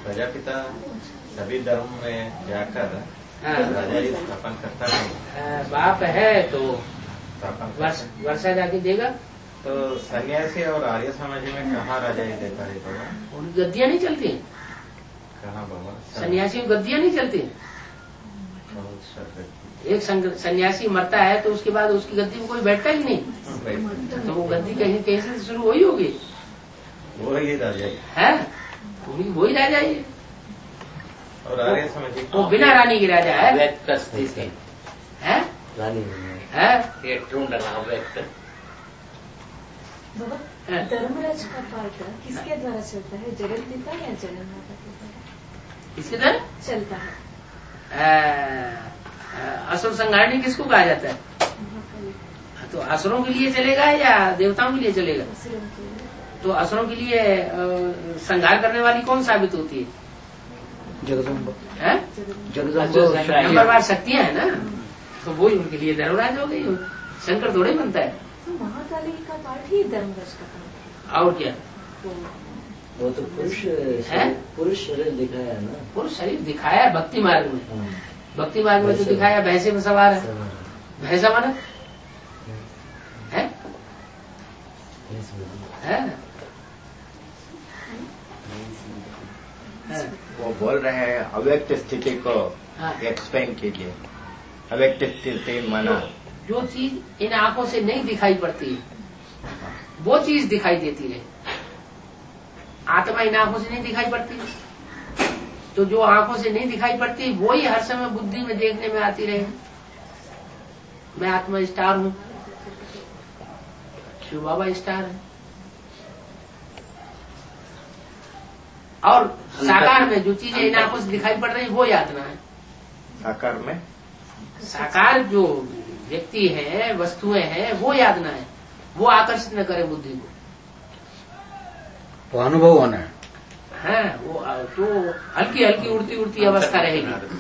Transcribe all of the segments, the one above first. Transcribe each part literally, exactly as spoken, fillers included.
प्रजापिता सभी धर्म में जाकर राजा ही स्थापन करता है। बाप है तो स्थापन वर्षा जाके देगा। तो सन्यासी और आर्य समाज में कहाँ राजा ही देता है बाबा? उनकी गद्दियां नहीं चलती हैं। कहाँ बाबा? सन्यासी की गद्दियां नहीं चलती। एक सन्यासी मरता है तो उसके बाद उसकी गद्दी में कोई बैठता ही नहीं, तो वो गद्दी कहीं कहीं से शुरू हो ही होगी। वो ही राजा है, वही राजा ही। और आर्य समाज वो बिना रानी की राजा है। है रानी है ये ढूंढ रहा व्यक्त। धर्मराज का पाठ किसके द्वारा चलता है, जगत पिता या जगन माता के द्वारा किसके द्वारा चलता है? असुर संहारणी किसको कहा जाता है? तो असुरों के लिए चलेगा या देवताओं के लिए चलेगा? तो असुरों के लिए संहार करने वाली कौन साबित होती है? जगदम्बा। नंबरवार शक्तियां है ना, तो वही उनके लिए धर्मराज हो गई। शंकर थोड़े बनता है। तो महाकाली का पाठ ही धर्मराज का पाठ। और क्या? वो तो पुरुष है, पुरुष शरीर दिखाया है ना। पुरुष शरीर दिखाया है भक्ति मार्ग में। भक्ति मार्ग में तो दिखाया भैंसे में सवार है। भैंसा माना है, है? वो बोल रहे हैं अव्यक्त स्थिति को एक्सप्लेन कीजिए। अव्यक्त स्थिति माना जो चीज इन आंखों से नहीं दिखाई पड़ती वो चीज दिखाई देती रहे। आत्मा इन आंखों से नहीं दिखाई पड़ती, तो जो आंखों से नहीं दिखाई पड़ती वो ही हर समय बुद्धि में देखने में आती रहे। मैं आत्मा स्टार हूँ, शिव बाबा स्टार है। और साकार में जो चीजें इन आंखों से दिखाई पड़ रही वो ही आत्मा है। साकार में साकार जो व्यक्ति है, वस्तुएं हैं, वो यातना है। वो आकर्षित न करे बुद्धि को, तो अनुभव होना है। हाँ, वो तो हल्की हल्की उड़ती उड़ती अवस्था रहेगी।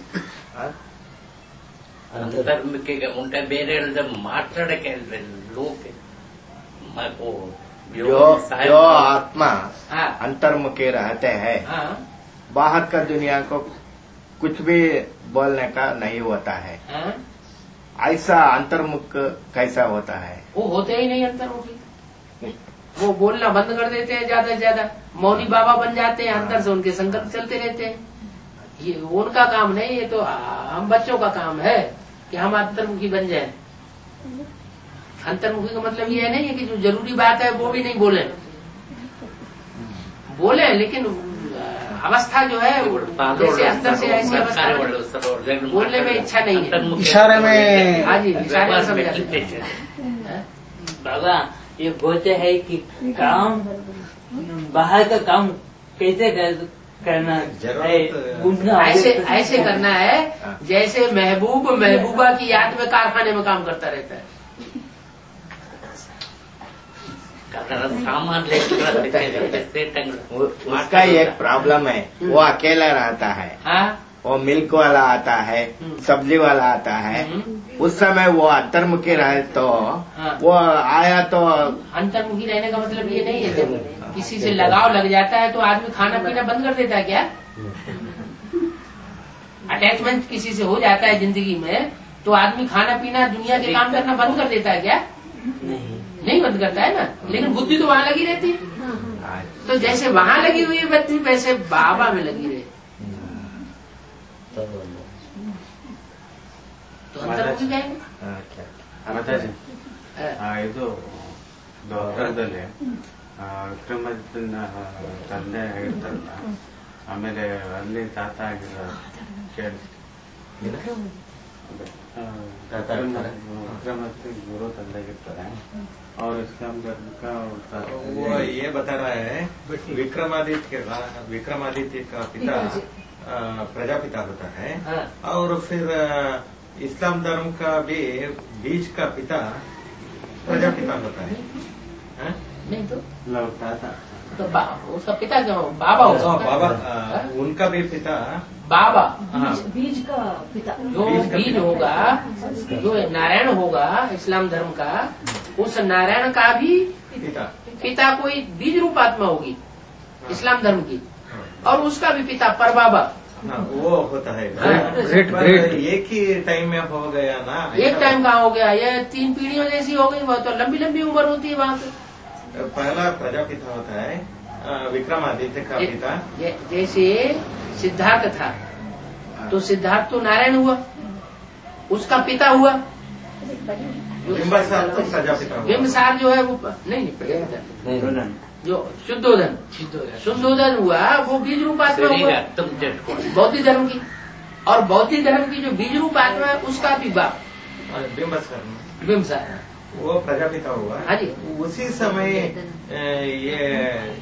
अंतर्मुखी उनका बेरे माట్లాడే लोग जो जो आत्मा अंतर्मुखी रहते हैं, बाहर का दुनिया को कुछ भी बोलने का नहीं होता है। हाँ? ऐसा अंतर्मुख कैसा होता है? वो होते ही नहीं अंतर्मुखी। वो बोलना बंद कर देते हैं, ज्यादा से ज्यादा मौनी बाबा बन जाते हैं। अंदर से उनके संकल्प चलते रहते हैं। ये उनका काम नहीं, ये तो हम बच्चों का काम है कि हम अंतर्मुखी बन जाएं। अंतर्मुखी का मतलब ये नहीं है कि जो जरूरी बात है वो भी नहीं बोले, बोले लेकिन अवस्था जो है जैसे अंदर से ऐसी अवस्था बोलने में इच्छा नहीं है। इशारे में, हाँ जी, इशारे में समझा देते बाबा। ये बोलते हैं कि काम बाहर का काम कैसे करना है, ऐसे ऐसे करना है जैसे महबूब महबूबा की याद में कारखाने में काम करता रहता है। सामान उसका एक प्रॉब्लम है, वो अकेला रहता है। हाँ? वो मिल्क वाला आता है, सब्जी वाला आता है। उस समय वो अंतर्मुखी रहे तो वो आया तो अंतर्मुखी रहने का मतलब ये नहीं है जब किसी से लगाव लग जाता है तो आदमी खाना पीना बंद कर देता है क्या? अटैचमेंट किसी से हो जाता है जिंदगी में तो आदमी खाना पीना दुनिया के काम करना बंद कर देता है क्या? नहीं बंद करता है ना, लेकिन बुद्धि तो वहाँ लगी रहती है। तो जैसे वहाँ लगी हुई है बुद्धि वैसे बाबा में लगी रहे तो अंतर्मुखी जाएंगे। ಮಾತಾಜಿ ಇದು ದೊಡ್ಡದಲ್ಲಿ ವಿಕ್ರಮಾದಿತ್ಯನ ತಂದೆ ಆಗಿರ್ತಾರಲ್ಲ, ಆಮೇಲೆ ಅಲ್ಲಿ ತಾತ ಆಗಿರೋ ಕೇಳಿ विक्रमादित्य गुरु ತಂದೆ ಆಗಿರ್ತಾರೆ और इस्लाम धर्म का वो ये बता रहा है विक्रमादित्य विक्रमादित्य का पिता प्रजापिता होता है और फिर इस्लाम धर्म का भी बीज का पिता प्रजापिता होता है। नहीं तो लौटा था तो उसका पिता जो बाबा होगा, बाबा उनका भी पिता बाबा। बीज का पिता जो बीज होगा, जो नारायण होगा इस्लाम धर्म का, उस नारायण का भी पिता पिता कोई बीज रूप आत्मा होगी इस्लाम धर्म की। और उसका भी पिता परबाबा। हाँ, वो होता है। ग्रेट ग्रेट एक ही टाइम में हो गया ना। एक टाइम कहाँ हो गया, ये तीन पीढ़ियों जैसी हो गई। वो तो लंबी लंबी उम्र होती है वहाँ से। पहला प्रजापिता होता है विक्रमादित्य का पिता। जैसे सिद्धार्थ था तो सिद्धार्थ तो नारायण हुआ, उसका पिता हुआ बिंबासार तो प्रजापिता हुआ। बिंबसार जो है वो नहीं नहीं प्रजापिता, जो शुद्धोधन शुद्धोधन हुआ वो बीज रूप आत्मा हुआ बौद्ध धर्म की। और बौद्ध धर्म की जो बीज रूप आत्मा है उसका भी बाप बिंबसार बिंबसार वो प्रजापिता हुआ। हाँ जी। उसी समय ये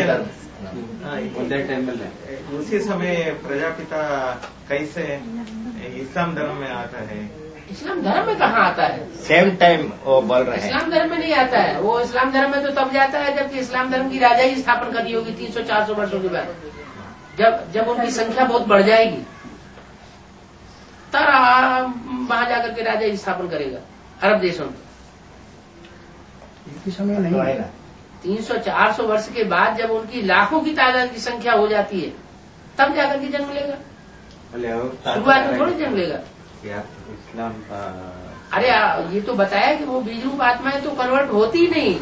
उसी समय प्रजापिता कैसे इस्लाम धर्म में आता है? इस्लाम धर्म में कहाँ आता है? सेम टाइम वो बोल रहे हैं इस्लाम धर्म में नहीं आता है। वो इस्लाम धर्म में तो तब जाता है जबकि इस्लाम धर्म की राजा ही स्थापना करी होगी तीन सौ चार सौ वर्षों के बाद। जब जब उनकी संख्या बहुत बढ़ जाएगी तब वहां जाकर के राजा ही स्थापन करेगा अरब देशों में। इस समय नहीं, तीन सौ चार सौ वर्ष के बाद जब उनकी लाखों की तादाद की संख्या हो जाती है तब जाकर के जन्म लेगा। शुरुआत में थोड़ी जन्म लेगा। इस्लाम का अरे ये तो बताया कि वो बीज रूप आत्माएं तो कन्वर्ट होती ही नहीं।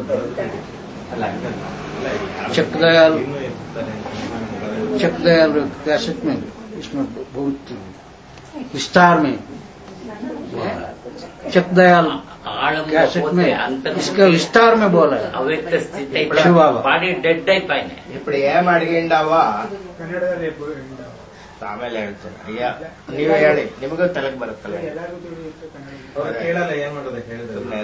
चक्रदयाल चक्रदयाल कैसेट में इसमें बहुत विस्तार में चक्रदयाल कैसेट में इसका विस्तार में बोला है। ಅವ್ಯಕ್ತ ಸ್ಥಿತಿ ಶಿವಬಾಬಾ. ಬಾಡಿ ಡೆಡ್ ಟೈಪ್ ఇప్పుడు ఏం అడిగిండావ ಆಮೇಲೆ ಹೇಳ್ತೇನೆ. ಅಯ್ಯ ನೀವು ಹೇಳಿ, ನಿಮಗೂ ತಲೆಗೆ ಬರುತ್ತಲ್ಲ. ಅವ್ರು ಕೇಳಲ್ಲ, ಏನ್ ಮಾಡೋದು ಹೇಳಿದ್ರೆ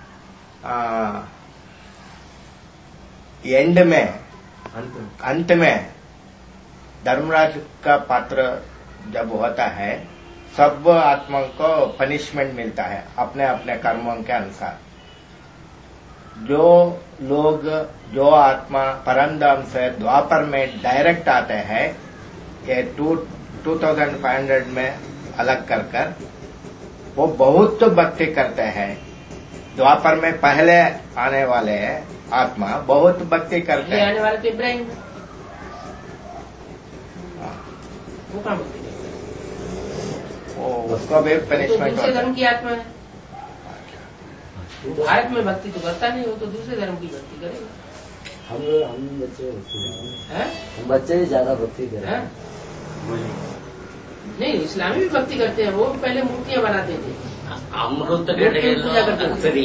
एंड में अंत में धर्मराज का पात्र जब होता है सब आत्मा को पनिशमेंट मिलता है अपने अपने कर्मों के अनुसार। जो लोग जो आत्मा परमधाम से द्वापर में डायरेक्ट आते हैं ये two two thousand five hundred में अलग कर कर वो बहुत भक्ति करते हैं। द्वापर में पहले आने वाले आत्मा बहुत भक्ति करते हैं। आने वाले तो इब्राहिम वो काम वो उसको भी पनिशमेंट दूसरे धर्म की आत्मा है। भारत में भक्ति तो करता नहीं, वो तो दूसरे धर्म की भक्ति करेगा। हम हम बच्चे भक्ति हैं? हम बच्चे ही ज्यादा भक्ति करें। नहीं, इस्लामी भी भक्ति करते हैं। वो पहले मूर्तियां बनाते थे, अमृत पूजा करते थे।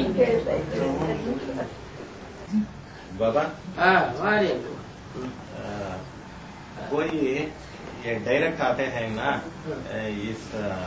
बाबा हाँ हमारे कोई ये डायरेक्ट आते हैं ना इस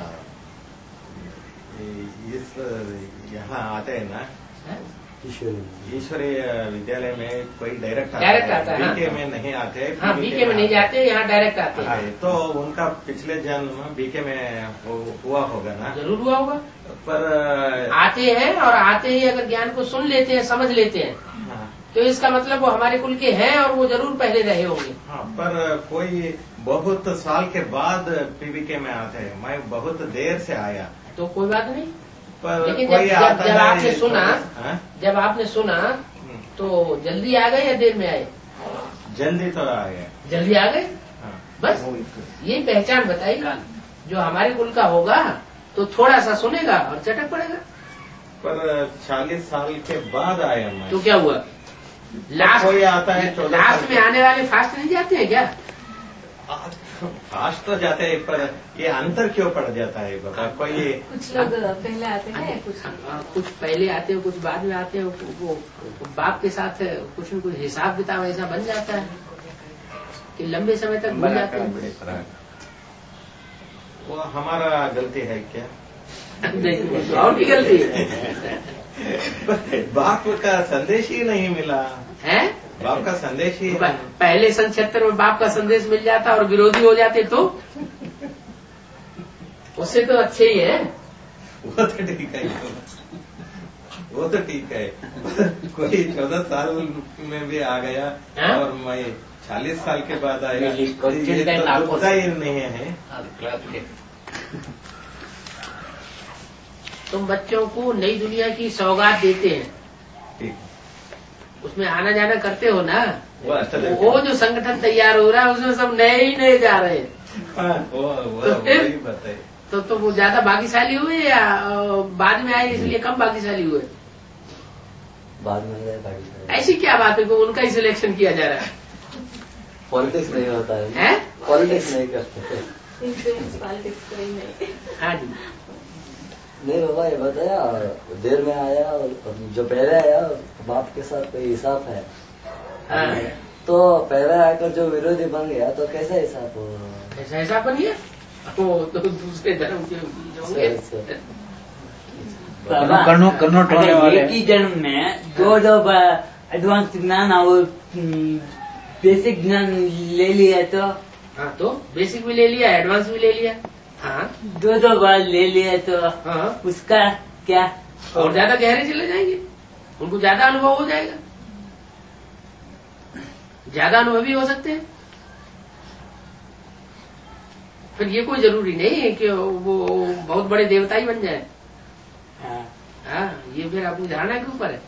इस यहाँ आते हैं ना ईश्वरीय विद्यालय में कोई डायरेक्ट डायरेक्ट आता है। बीके में नहीं आते। हाँ बीके में नहीं जाते, यहाँ डायरेक्ट आते हैं। तो उनका पिछले जन्म बीके में हुआ होगा ना? जरूर हुआ होगा। पर आते हैं और आते ही अगर ज्ञान को सुन लेते हैं, समझ लेते हैं तो इसका मतलब वो हमारे कुल के हैं और वो जरूर पहले रहे होंगे। हाँ, पर कोई बहुत साल के बाद पीबीके में आते हैं। मैं बहुत देर से आया तो कोई बात नहीं। पर लेकिन कोई जब, आता जब है आपने सुना हाँ? जब आपने सुना तो जल्दी आ गए या देर में आए? जल्दी तो आए। जल्दी आ गए। हाँ। बस यही पहचान बताई। जो हमारे कुल का होगा तो थोड़ा सा सुनेगा और चटक पड़ेगा। पर चालीस साल के बाद आया मैं। तो क्या हुआ? लास्ट कोई आता है लास्ट में आने वाले फास्ट नहीं जाते हैं क्या? फास्ट तो जाते हैं, पर ये अंतर क्यों पड़ जाता है बाबा? कोई कुछ लोग पहले आते हैं, कुछ कुछ पहले आते हैं, कुछ बाद में आते हैं। वो बाप के साथ कुछ न कुछ हिसाब किताब ऐसा बन जाता है कि लंबे समय तक भूल जाते हैं। वो हमारा गलती है क्या? और भी गलती है। बाप का संदेश ही नहीं मिला है। बाप का संदेश ही पहले सन छिहत्तर में बाप का संदेश मिल जाता और विरोधी हो जाते तो उससे तो अच्छे ही है। वो तो ठीक है, वो तो ठीक है। कोई चौदह साल में भी आ गया है? और मैं चालीस साल के बाद आया, ये तो दुखता ही नहीं है। तुम बच्चों को नई दुनिया की सौगात देते हैं, उसमें आना जाना करते हो ना, वो अष्टदल वो जो संगठन तैयार हो रहा है उसमें सब नए ही नए जा रहे हैं। हाँ, वो वो तो फिर? वही बताइए। तो तो वो ज्यादा भाग्यशाली हुए या अ, बाद में आए इसलिए कम भाग्यशाली हुए? बाद में गए भाग्यशाली। ऐसी क्या बात है कि उनका ही सिलेक्शन किया जा रहा है? पॉलिटिक्स नहीं होता है, हैं? पॉलिटिक्स नहीं करते। इन्फ्लुएंस पॉलिटिक्स कोई नहीं। हाँ जी। नहीं बाबा, ये बताया देर में आया और जो पहले आया बाप के साथ कोई हिसाब है। हाँ। तो पहले आकर जो विरोधी बन गया तो कैसा हिसाब हो? ऐसा ऐसा बनिए वो तो दूसरे धर्म के बीज होंगे। कन्नो कन्नो टोने वाले एक ही जन्म में जो जो एडवांस ज्ञान और बेसिक ज्ञान ले लिया तो हाँ, तो बेसिक भी ले लिया, एडवांस भी ले लिया। हाँ दो दो बार ले लिया तो हाँ, उसका क्या? और ज्यादा गहरे चले जाएंगे, उनको ज्यादा अनुभव हो जाएगा, ज्यादा अनुभवी हो सकते हैं। फिर ये कोई जरूरी नहीं है कि वो बहुत बड़े देवता ही बन जाए। हाँ। हाँ, ये फिर अपनी धारणा के ऊपर है।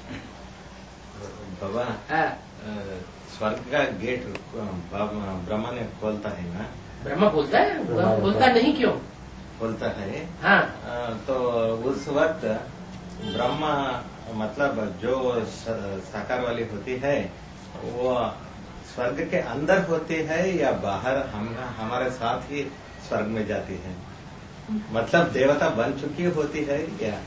बाबा, हाँ, अ, स्वर्ग का गेट ब्रह्मा ने खोलता है ना? ब्रह्मा बोलता है, ब्रह्मा बोलता नहीं क्यों? खोलता है। हाँ, अ, तो उस वक्त ब्रह्मा मतलब जो साकार वाली होती है वो स्वर्ग के अंदर होती है या बाहर हम हमारे साथ ही स्वर्ग में जाती है? मतलब देवता बन चुकी होती है या?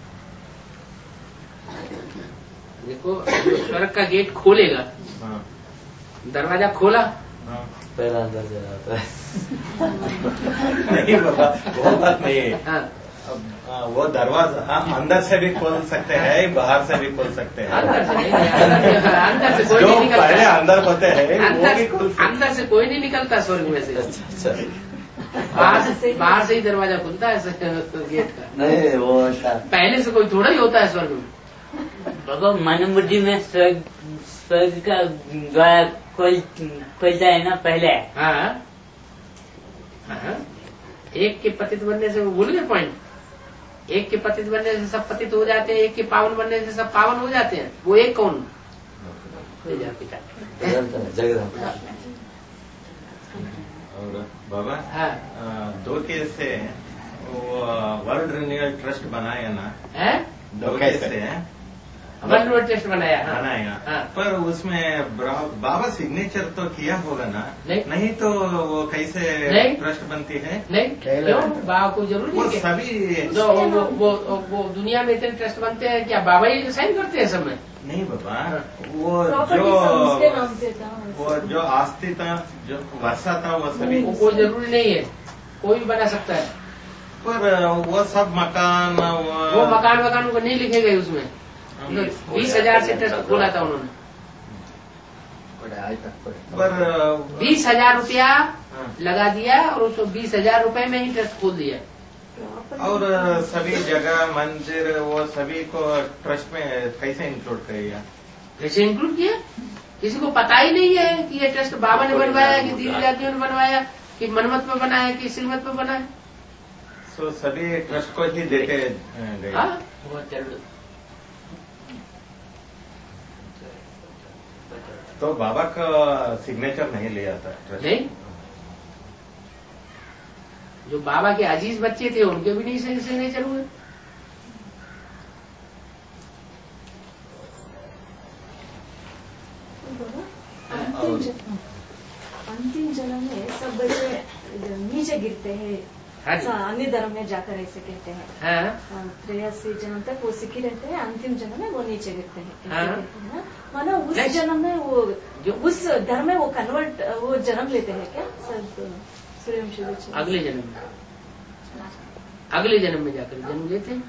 देखो जो स्वर्ग का गेट खोलेगा, हाँ, दरवाजा खोला, हाँ। पहला अंदर से आता है। नहीं बाबा, वो बात नहीं है। हाँ, अब, आ, वो दरवाजा हाँ, अंदर से भी खोल सकते हैं, बाहर से भी खोल सकते हैं। अंदर से नहीं, अंदर से अंदर से कोई जो नहीं पहले निकलता, अंदर होते हैं वो भी खोल अंदर सकते अंदर से कोई नहीं निकलता स्वर्ग में से। अच्छा, बाहर से बाहर से ही दरवाजा खुलता है गेट का। नहीं वो ऐसा पहले से कोई थोड़ा ही होता है स्वर्ग में। बाबा मानव बुद्धि में स्वर्ग स्वर्ग का द्वार खोल खोलता है ना पहले। हाँ, हाँ, एक के पतित बनने से वो भूल गए पॉइंट, एक के पतित बनने से सब पतित हो जाते हैं, एक के पावन बनने से सब पावन हो जाते हैं। वो एक कौन? पिता। जगह। और बाबा, हाँ, आ, दो केस से वो वर्ल्ड रिन्यूअल ट्रस्ट बनाया ना? है दो केस से वर्ल्ड रोड टेस्ट बनाया। हाँ, बनाया। हाँ, पर उसमें बाबा सिग्नेचर तो किया होगा ना? नहीं, नहीं तो वो कैसे नहीं, ट्रस्ट बनती है? नहीं, क्यों? बाबा को जरूरी वो है? सभी जो वो, वो, वो, वो दुनिया में इतने ट्रस्ट बनते हैं, क्या बाबा ही साइन करते हैं सब में? नहीं बाबा, वो प्रॉपर्टी जो सब उसके नाम से था। वो जो आस्ती था, जो वर्षा था, वो सभी। वो कोई जरूरी नहीं है, कोई भी बना सकता है। पर वो सब मकान वो, वो मकान वकान को नहीं लिखे गए उसमें। बीस हजार से ट्रस्ट खोला था उन्होंने। पर बीस हजार रुपया लगा दिया और उसको बीस हजार रुपए में ही ट्रस्ट खोल दिया। और सभी जगह मंदिर वो सभी को ट्रस्ट में कैसे इंक्लूड करेगा? कैसे इंक्लूड किया? किसी को पता ही नहीं है कि ये ट्रस्ट बाबा ने बनवाया, कि दीदी जातियों ने बनवाया, कि मनमत में बना है, कि श्रीमत में बना है। तो सभी ट्रस्ट को ही देके गए। हाँ, बहुत जरूर। तो बाबा का सिग्नेचर नहीं लिया था ट्रस्ट? नहीं, जो बाबा के अजीज बच्चे थे उनके भी नहीं सही सिग्नेचर हुए। अंतिम जन्म अंतिम जन्म में सब बच्चे नीचे गिरते हैं। हाँ जी। अन्य धर्म में जाकर ऐसे कहते हैं। हाँ, त्रियासी जन्म तक वो सिखी रहते हैं, अंतिम जन्म में वो नीचे गिरते हैं। हाँ। माना उस नहीं। जन्म में वो जो उस धर्म में वो कन्वर्ट वो जन्म लेते हैं क्या सब सूर्यवंशी बच्चे? अगले जन्म में, अगले जन्म में जाकर जन्म लेते हैं।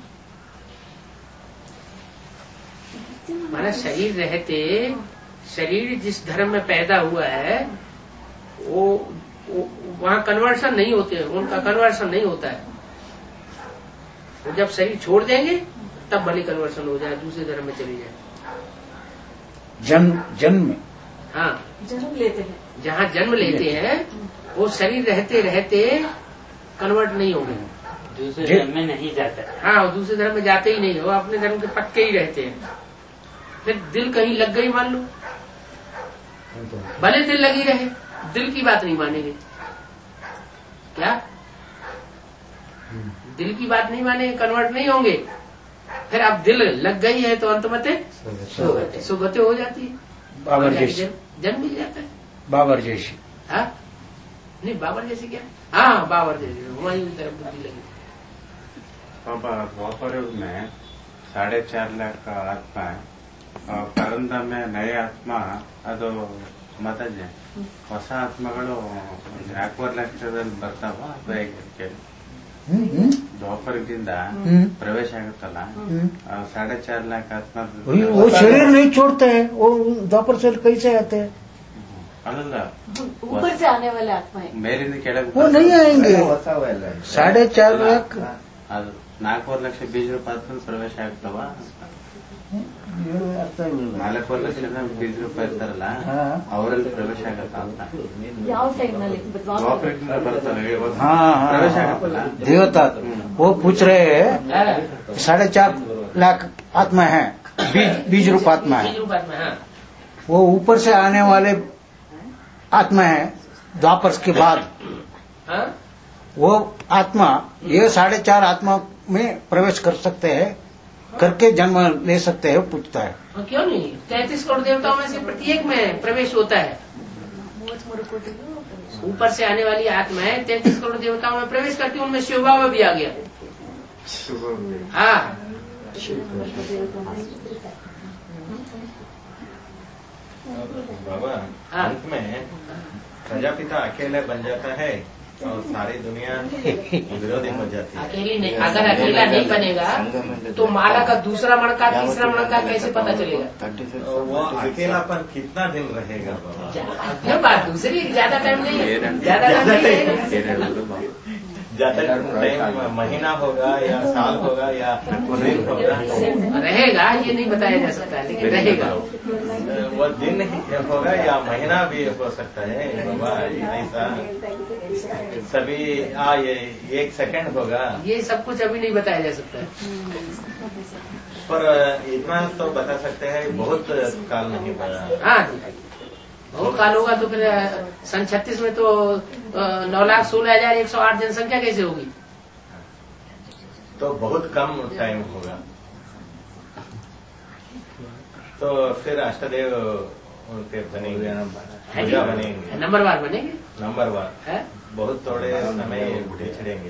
माना शरीर रहते, शरीर जिस धर्म में पैदा हुआ है वो, वो वहाँ कन्वर्शन नहीं होते हैं, उनका कन्वर्शन नहीं होता है। वो जब शरीर छोड़ देंगे तब भले कन्वर्शन हो जाए, दूसरे धर्म में चले जाए। जन्म जन्म में हाँ, जन्म लेते हैं। जहाँ जन्म लेते हैं वो शरीर रहते रहते कन्वर्ट नहीं होंगे, दूसरे धर्म में नहीं जाता। हाँ, वो दूसरे धर्म में जाते ही नहीं, वो अपने धर्म के पक्के ही रहते हैं। फिर दिल कहीं लग गई मान लो, भले दिल लगी रहे, दिल की बात नहीं मानेंगे क्या? दिल की बात नहीं मानेंगे, कन्वर्ट नहीं होंगे। फिर अब दिल लग गई है तो अंतमते सुगति हो जाती है, बाबर जैसी, जन्म मिल जाता है। बाबर जैसी, हाँ नहीं बाबर जैसी क्या? हाँ बाबर जैसी, हमारी तरफ बुद्धि लगी। बाबा द्वापर युग में साढ़े चार लाख का आत्मा है और ಪರಂದ में नए आत्मा ಅದು ಮಾತಾಜಿ ಹೊಸ ಆತ್ಮಗಳು ನಾಲ್ಕೂವರೆ ಲಕ್ಷದಲ್ಲಿ ಬರ್ತಾವ ಅಥವಾ ಹೇಗೆ? ದ್ವಾಪರದಿಂದ प्रवेश ಆಗುತ್ತಲ್ಲ, साढ़े चार लाख आत्मा वो शरीर नहीं छोड़ते हैं, वो द्वापर से कैसे आते हैं? ಅಲ್ಲಲ್ಲ, ऊपर से आने वाले आत्मा है, ಮೇಲಿಂದ ಕೆಳಗೆ वो नहीं आएंगे। साढ़े चार लाख ಅದು ನಾಲ್ಕೂವರೆ ಲಕ್ಷ ಬೀಜ ರೂಪಾಯಿ ಪ್ರವೇಶ ಆಗ್ತಾವ. ನಾಲ್ಕೂವರೆ ಲಕ್ಷ ಬೀಜ ರೂಪಾಯಿ ಇರ್ತಾರಲ್ಲ, ಅವರಲ್ಲಿ ಪ್ರವೇಶ ಆಗತ್ತ ಅಂತ ಯಾವ ಟೈಮ್ ನಲ್ಲಿ ದ್ವಾಪರದಿಂದ ಬರ್ತಾವೆ हाँ ಪ್ರವೇಶ ಆಗತ್ತಲ್ಲ देवता, वो पूछ रहे हैं साढ़े चार लाख आत्मा है, बीज बीज रूप आत्मा है, बीज रूप आत्मा, हाँ। वो ऊपर से आने वाले आत्मा है द्वापर के बाद। हाँ? वो आत्मा ये साढ़े चार आत्मा में प्रवेश कर सकते हैं, करके जन्म ले सकते हैं, पूछता है। और क्यों नहीं, तैतीस करोड़ देवताओं में से प्रत्येक में प्रवेश होता है। ऊपर से आने वाली आत्मा है, तैतीस करोड़ देवताओं में प्रवेश करती, उनमें शिव बाबा भी आ गया। हाँ बाबा अंत में प्रजापिता अकेले बन जाता है और सारी दुनिया विरोधी हो जाती है। अकेली नहीं, अगर अकेला नहीं बनेगा तो माला का दूसरा मणका तीसरा मणका कैसे पता चलेगा? वो अकेलापन कितना दिन रहेगा बाबा? ये बात दूसरी, ज्यादा टाइम नहीं है, ज्यादा टाइम नहीं है, ज्यादा टाइम महीना होगा या साल होगा या दिन होगा, रहेगा ये नहीं बताया जा सकता, लेकिन रहेगा। वो दिन ही होगा या महीना भी हो सकता है बाबा, ऐसा सभी आ ये एक सेकंड होगा, ये सब कुछ अभी नहीं बताया जा सकता है। पर इतना तो बता सकते हैं बहुत काल नहीं बना। हाँ बहुत काल होगा तो फिर सन छत्तीस में तो नौ लाख सोलह हजार एक सौ आठ जनसंख्या कैसे होगी? तो बहुत कम टाइम होगा। तो फिर अष्टदेव उनके बनेंगे, पूजा बनेंगे, नंबरवार बनेंगे, नंबरवार है? बहुत थोड़े समय बिछड़ेंगे।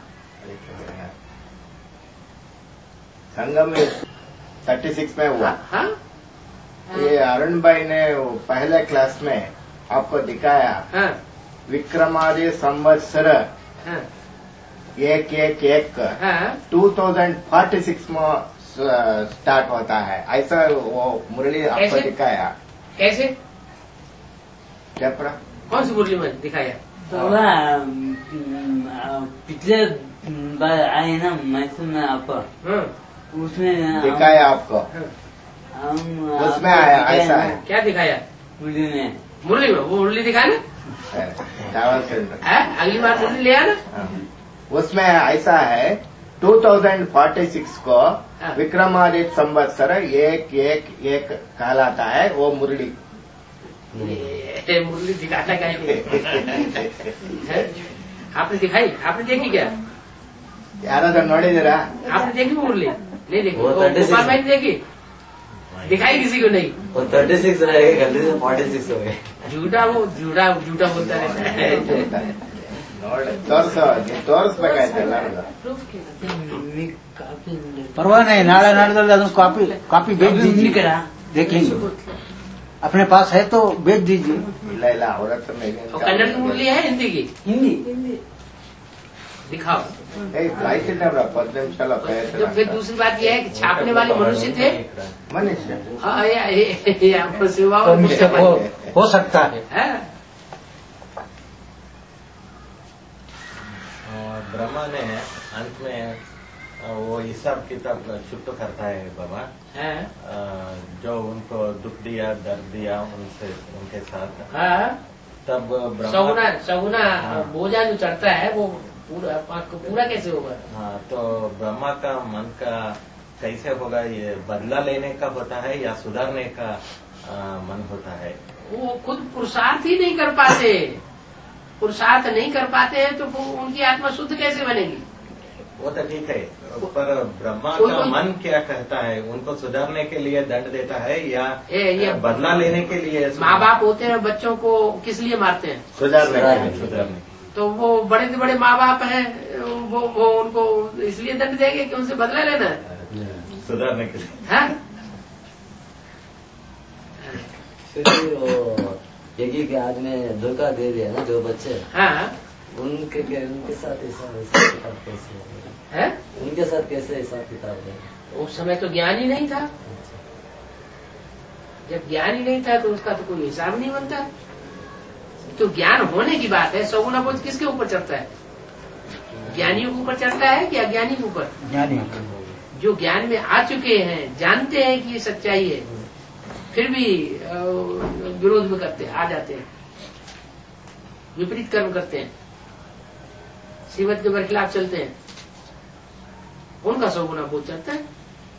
संगम में थर्टी सिक्स में हुआ। हाँ? ये अरुण भाई ने पहले क्लास में आपको दिखाया, हाँ? विक्रमादि संवत्सर हाँ? एक एक एक हाँ? टू थाउजेंड फोर्टी सिक्स में स्टार्ट होता है, ऐसा वो मुरली आपको कैसे? दिखाया। कैसे? क्या पड़ा? कौन सी मुरली में दिखाया? तो वह पिछले बार आए ना मैसूर में आप, हाँ? उसमें दिखाया आपको, हम उसमें आया ऐसा है क्या दिखाया? मुरली में, मुरली में वो मुरली दिखाना चावल से है, अगली बार मुरली ले आना। उसमें ऐसा है टू थाउजेंड फोर्टी सिक्स को विक्रमादित्य संवत्सर एक एक एक कहलाता है, वो मुरली मुरली दिखाता क्या है? आपने दिखाई? आपने देखी क्या? ಯಾರಾದ್ರೂ ನೋಡಿದ್ದೀರಾ? आपने देखी वो मुरली? नहीं देखी। गोपाल भाई ने देखी? दिखाई किसी को नहीं। वो थर्टी सिक्स रहेगा, गलती से फोर्टी सिक्स हो गए। झूठा वो झूठा झूठा बोलता रहता है। ನೋಡಿ ತೋರ್ಸೋ, ತೋರಿಸ್ಬೇಕಾಯ್ತಲ್ಲ परवाह नहीं, नाड़ा नाड़े कॉपी कॉपी भेज दीजिए, देखेंगे। अपने पास है तो भेज दीजिए। ಇಲ್ಲ ಇಲ್ಲ ಅವ್ರ ಹತ್ರ और कन्नड़ की मुरली है हिंदी की? हिंदी दिखाओ। ಆಯ್ತಿಲ್ಲ ಪತ್ತು ನಿಮಿಷ तो फिर दूसरी बात यह है कि छापने वाले मनुष्य थे। ಮನುಷ್ಯ हाँ, या, या, आपको सेवा तो मिस्टेक हो, हो सकता है। है? ब्रह्मा ने अंत में वो हिसाब किताब छुट्टो करता है बाबा, है? जो उनको दुख दिया दर्द दिया उनसे उनके साथ, हाँ? तब ब्रह्मा सगुना सगुना बोझा जो चढ़ता है वो पूरा पूरा कैसे होगा? हाँ, तो ब्रह्मा का मन का कैसे होगा? ये बदला लेने का होता है या सुधारने का आ, मन होता है? वो खुद पुरुषार्थ ही नहीं कर पाते, पुरुषार्थ नहीं कर पाते हैं तो उनकी आत्मा शुद्ध कैसे बनेगी? वो तो ठीक है, पर ब्रह्मा का मन क्या कहता है? उनको सुधारने के लिए दंड देता है या ए, ये बदला लेने के लिए? माँ बाप होते हैं, बच्चों को किस लिए मारते हैं? सुधारने के लिए। सुधारने तो वो बड़े से बड़े माँ बाप हैं, वो, वो उनको इसलिए दंड देंगे कि उनसे बदला लेना है, सुधारने के लिए। हाँ? यज्ञ के आज में धोखा दे दिया ना जो बच्चे, हाँ, उनके उनके साथ हिसाब किताब कैसे है? उनके साथ कैसे हिसाब किताब है? उस समय तो ज्ञान ही नहीं था। जब ज्ञान ही नहीं था तो उसका तो कोई हिसाब नहीं बनता। तो ज्ञान होने की बात है। सगुना बोझ किसके ऊपर चढ़ता है? ज्ञानियों के ऊपर चढ़ता है कि अज्ञानी के ऊपर? ज्ञानियों। जो ज्ञान में आ चुके हैं, जानते हैं कि ये सच्चाई है, फिर भी विरोध में करते आ जाते हैं, विपरीत कर्म करते हैं, श्रीमत के बरखिलाफ चलते हैं, उनका सौगुना बोझ चढ़ता है।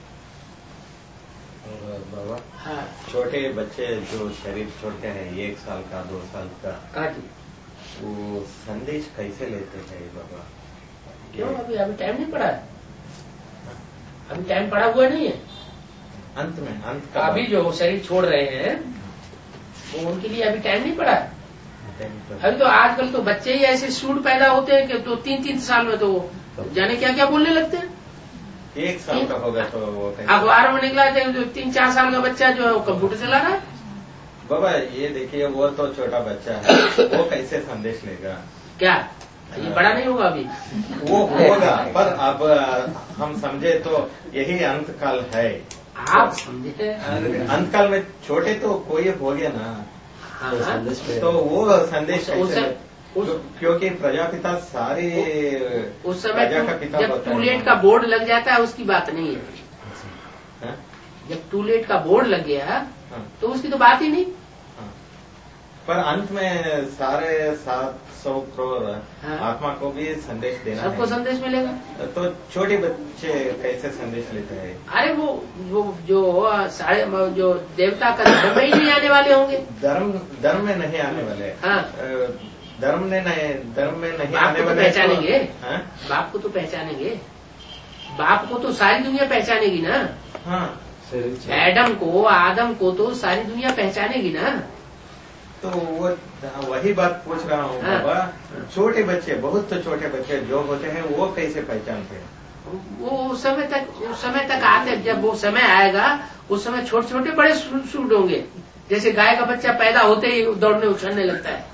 बाबा, हाँ, छोटे बच्चे जो शरीर छोड़ते हैं, एक साल का, दो साल का, काटी, वो संदेश कैसे लेते हैं बाबा? क्यों? अभी अभी टाइम नहीं पड़ा है, अभी टाइम पड़ा हुआ नहीं है। अंत में अंत का अभी जो शरीर छोड़ रहे हैं वो उनके लिए अभी टाइम नहीं पड़ा है। अभी तो आजकल तो बच्चे ही ऐसे सूट पैदा होते हैं कि तो तीन तीन साल में तो जाने क्या क्या बोलने लगते हैं। एक साल का होगा तो वो अखबार में निकला था जो तीन चार साल का बच्चा जो है वो कंप्यूटर चला रहा है। बाबा ये देखिए, वो तो छोटा बच्चा है, वो कैसे संदेश लेगा? क्या ये बड़ा नहीं होगा अभी? वो होगा, पर अब हम समझे तो यही अंत काल है। आप समझे? अंत काल में छोटे तो कोई हो गया ना, हाँ, तो वो संदेश उस, उस, क्योंकि प्रजापिता सारे उस समय का पिता जब टूलेट का बोर्ड लग जाता है उसकी बात नहीं है। हा? जब टूलेट का बोर्ड लग गया हाँ? तो उसकी तो बात ही नहीं। हाँ? पर अंत में सारे सात सौ करोड़ हाँ? आत्मा को भी संदेश देना, सबको संदेश मिलेगा। तो छोटे बच्चे कैसे संदेश लेते हैं? अरे वो वो जो सारे जो देवता का धर्म में ही नहीं आने वाले होंगे। धर्म धर्म में नहीं आने वाले। हाँ, धर्म ने नहीं धर्म में नहीं बाप आने को तो वाले। पहचानेंगे, हाँ? बाप को तो पहचानेंगे, बाप को तो सारी दुनिया पहचानेगी ना। हाँ, एडम को, आदम को तो सारी दुनिया पहचानेगी ना। तो वो वही बात पूछ रहा हूँ हाँ। बाबा, छोटे बच्चे, बहुत तो छोटे बच्चे जो होते हैं वो कैसे पहचानते हैं? वो उस समय तक उस समय तक आते, जब वो समय आएगा उस समय छोटे छोटे बड़े सूट होंगे। जैसे गाय का बच्चा पैदा होते ही दौड़ने उछलने लगता है।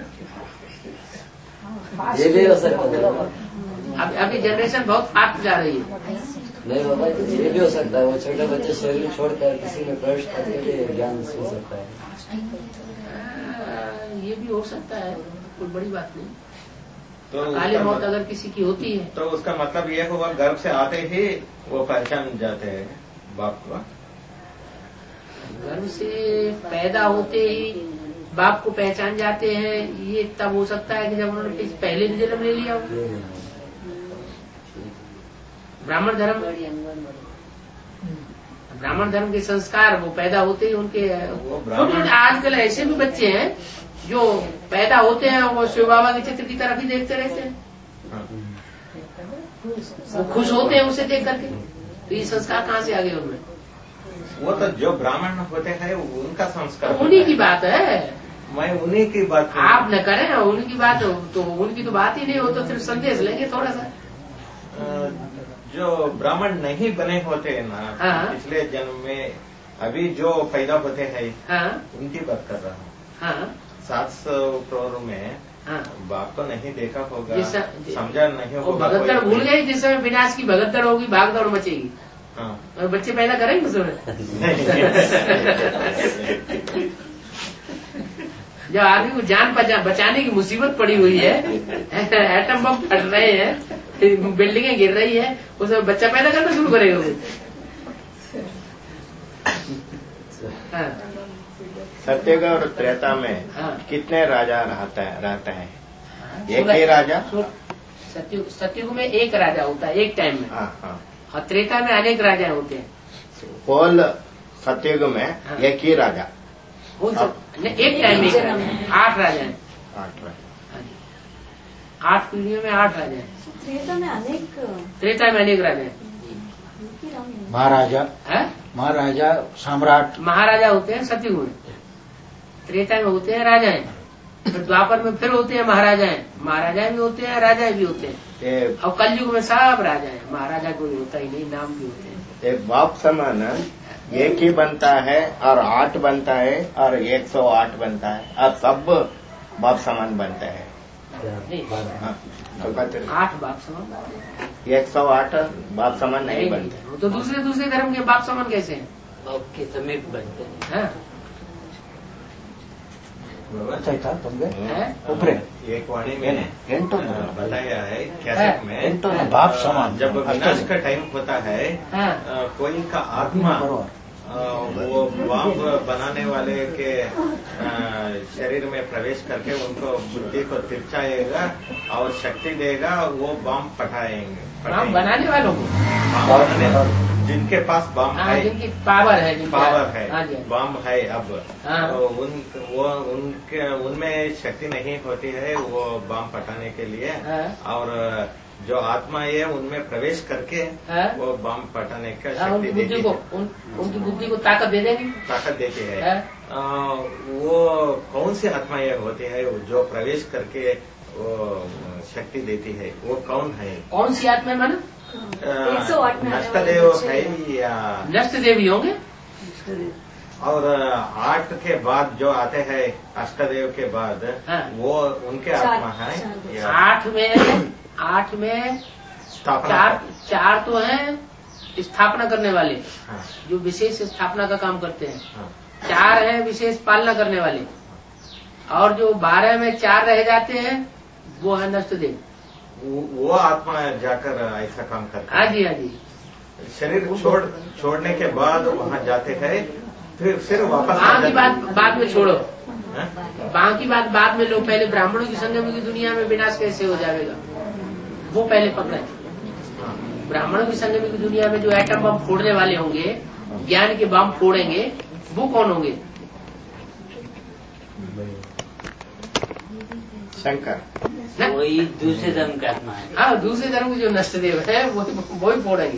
ये भी हो सकता है। अब अभी जनरेशन बहुत फास्ट जा रही है। नहीं बाबा, ये भी हो सकता है, वो छोटे बच्चे शरीर छोड़कर किसी में प्रवेश करके ज्ञान हो सकता है। ये भी हो सकता है, कोई बड़ी बात नहीं। तो काली मौत अगर किसी की होती है तो उसका मतलब ये होगा गर्भ से आते ही वो पहचान जाते हैं बाप को। गर्भ से पैदा होते ही बाप को पहचान जाते हैं, ये तब हो सकता है कि जब उन्होंने पहले भी जन्म ले लिया हो। ब्राह्मण धर्म ब्राह्मण धर्म के संस्कार वो पैदा होते ही उनके। आजकल ऐसे भी बच्चे हैं जो पैदा होते हैं वो शिव बाबा के चित्र की तरफ ही देखते रहते हैं, वो खुश होते हैं उसे देख करके। तो ये संस्कार कहाँ से आ गए उनमें? वो तो जो ब्राह्मण होते हैं उनका संस्कार, उन्हीं की बात है। मैं उन्हीं की बात, आप न करें उनकी बात, तो उनकी तो बात ही नहीं हो, तो फिर संदेश लेंगे थोड़ा सा। जो ब्राह्मण नहीं बने होते हैं ना, हाँ? पिछले जन्म में अभी जो पैदा होते हैं, हाँ? उनकी बात कर रहा हूँ। हाँ? सात सौ करोड़ में हाँ? बाप को नहीं देखा होगा, जिस, समझा नहीं होगा। भगतगढ़ भूल गए जिस समय विनाश की भगतगढ़ होगी, भागदौड़ मचेगी। हाँ। और बच्चे पैदा करेंगे उसमें। जब आदमी को जान बचाने की मुसीबत पड़ी हुई है, एटम बम फट रहे हैं, बिल्डिंगें गिर रही है, उसमें बच्चा पैदा करना शुरू करेगा वो। हाँ। सत्ययुग और त्रेता में हाँ। कितने राजा रहता है रहते हैं? एक ही राजा? सत्ययुग सत्ययुग में एक राजा होता है एक टाइम में। हाँ हाँ। और त्रेता में अनेक राजा होते हैं। होल सतयुग में हाँ। एक ही राजा, वो सब एक टाइम में आठ राजा हैं, आठ राजा, आठ पीढ़ियों में आठ राजा हैं। त्रेता में अनेक त्रेता में अनेक राजा हैं। महाराजा है? महाराजा सम्राट महाराजा होते हैं सतयुग में, त्रेता में होते हैं राजा हैं, फिर द्वापर में फिर होते हैं महाराजा हैं, महाराजा भी होते हैं राजा भी होते हैं, ये और कलयुग में सब राजा हैं, महाराजा कोई होता ही नहीं, नाम भी होते हैं। एक बाप समान एक ही बनता है और आठ बनता है और एक सौ आठ बनता है और सब बाप समान बनता है। हाँ, आठ बाप समान, एक सौ आठ बाप समान नहीं बनते। वो तो दूसरे दूसरे धर्म के बाप समान कैसे हैं? बाप के समीप बनते हैं। हाँ? ಆಯ್ತಾ ತಮ್ಗೆ हैं? ಒಬ್ರೆ एक वाणी में ಎಂಟು अ, बताया है कैसेट में ಎಂಟು बाप समान जब विनाश का टाइम होता है हाँ। अ, कोई का आत्मा अ, वो बॉम्ब बनाने वाले के अ, शरीर में प्रवेश करके उनको बुद्धि को तिरछाएगा और शक्ति देगा, वो बॉम्ब पटाएंगे बाप बनाने वालों को, बॉम्ब बनाने- जिनके पास बॉम्ब हाँ, है, जिनकी पावर है, जिनकी पावर है, हाँ जी, बॉम्ब है अब, हाँ। तो उन वो उनके उनमें शक्ति नहीं होती है वो बॉम्ब पटाने के लिए, हाँ। और जो आत्मा है उनमें प्रवेश करके हाँ। वो बॉम्ब पटाने का हाँ, शक्ति उनकी बुद्धि देती को है, उन, उनकी बुद्धि को ताकत दे देगी। ताकत देती है। हाँ। अ, वो कौन सी आत्माएं होती है जो प्रवेश करके वो शक्ति देती है, वो कौन है? कौन सी आत्मा है माना? एक सौ आठ में आने वाले नष्टदेव बच्चे है या नष्ट देवी होंगे। और आठ के बाद जो आते हैं अष्टदेव के बाद, हाँ। वो उनके चार- आत्मा है चार- या आठ में आठ में स्थापना? चार चार तो हैं स्थापना करने वाले, हाँ, जो विशेष स्थापना का काम करते हैं, हाँ, चार हैं विशेष पालना करने वाले, और जो बारह में चार रह जाते हैं वो है नष्ट देव। वो वो आत्मा जाकर ऐसा काम करता हाँ है। जी, हाँ जी। शरीर छोड़ छोड़ने के बाद वहाँ जाते हैं, फिर फिर वापस आ बाकी जाते बात हैं। बाद में छोड़ो, हाँ? बाकी बात बाद में लो, पहले ब्राह्मणों की संगम की दुनिया में विनाश कैसे हो जाएगा वो पहले पकड़े। हाँ। ब्राह्मणों की संगम की दुनिया में जो एटम बम फोड़ने वाले होंगे, ज्ञान के बम फोड़ेंगे, वो कौन होंगे? शंकर ना? वही दूसरे धर्म का आत्मा है। हाँ, दूसरे धर्म के जो नष्टदेव है वो वो ही फोड़ेंगे।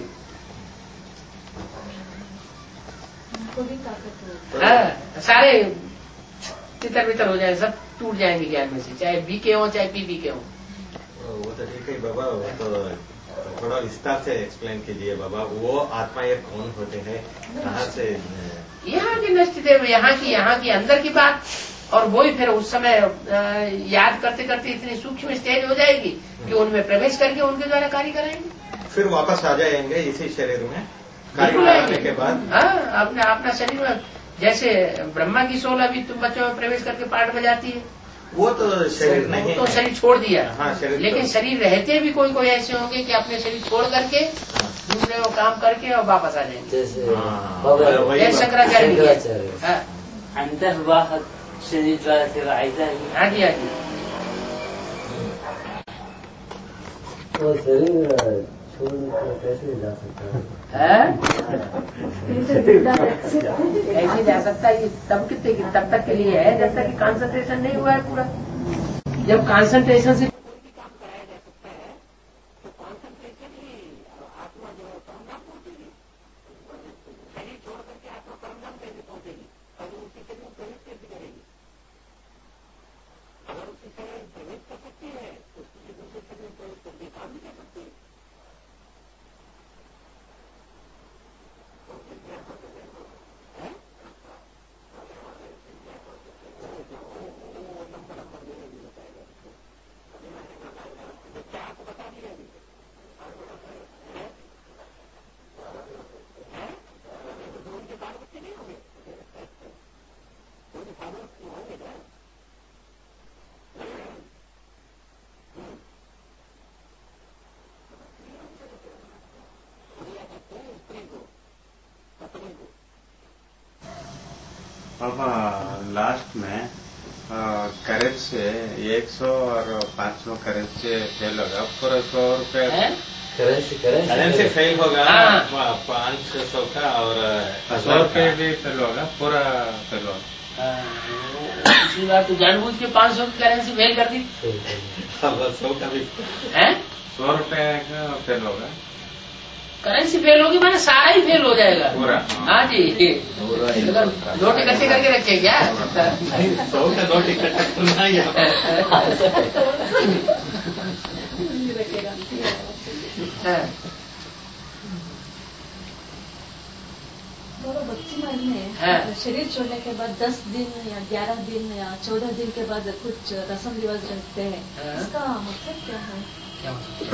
उनको भी ताकत हो। हाँ, सारे तितर बितर हो जाए, सब टूट जाएंगे ज्ञान में से, चाहे बी के हो चाहे पी बी के हो। वो तो ठीक है बाबा, वो तो थोड़ा विस्तार से एक्सप्लेन कीजिए बाबा, वो आत्माएं कौन होते हैं, कहाँ से? यहाँ के नष्टदेव, यहाँ की यहाँ की अंदर की बात, और वो ही फिर उस समय अ, याद करते करते इतनी सूक्ष्म स्टेज हो जाएगी कि उनमें प्रवेश करके उनके द्वारा कार्य कराएंगे, फिर वापस आ जाएंगे इसी शरीर में कार्य बिल्कुल कराने आएंगे। के बाद। हाँ, अपना अपना शरीर में, जैसे ब्रह्मा की सोल अभी तुम बच्चों में प्रवेश करके पाठ बजाती है, वो तो शरीर वो नहीं तो है। शरीर छोड़ दिया। हाँ, शरीर लेकिन तो- शरीर रहते भी कोई कोई ऐसे होंगे कि अपने शरीर छोड़ करके हाँ। दूसरे को काम करके और वापस आ जाएंगे। जैसे हाँ, बाबा वही जय बात। शंकराचार्य भी है। शंकराचार्य। हाँ, अंतर्वाह शरीर द्वारा सेवा ऐसा ही। हाँ जी, हाँ जी। वो शरीर छोड़ कर कैसे जा सकता है? हाँ? कैसे कैसे जा सकता है? ये तब कितने तब तक के लिए है जब तक कि कंसंट्रेशन नहीं हुआ है पूरा। जब कंसंट्रेशन से अब लास्ट में करेज से एक सौ और पाँच सौ करेज से फेल होगा, पूरा सौ रुपये है? करेंसी करेंसी फेल होगा हाँ। पाँच सौ का और सौ रुपये भी फेल होगा, पूरा फेल होगा। पिछली बार तो जानबूझ के पाँच सौ की करेंसी फेल कर दी सौ का भी है। सौ रुपये का फेल होगा, करेंसी फेल होगी मैंने सारा ही फेल हो जाएगा पूरा। हाँ जी, अगर नोट इकट्ठे करके रखे क्या सौ का नोट इकट्ठा करना ही दोनों भक्ति मार्ग में शरीर छोड़ने के बाद दस दिन या ग्यारह दिन या चौदह दिन के बाद कुछ रस्म रिवाज रखते हैं, इसका मतलब क्या है? क्या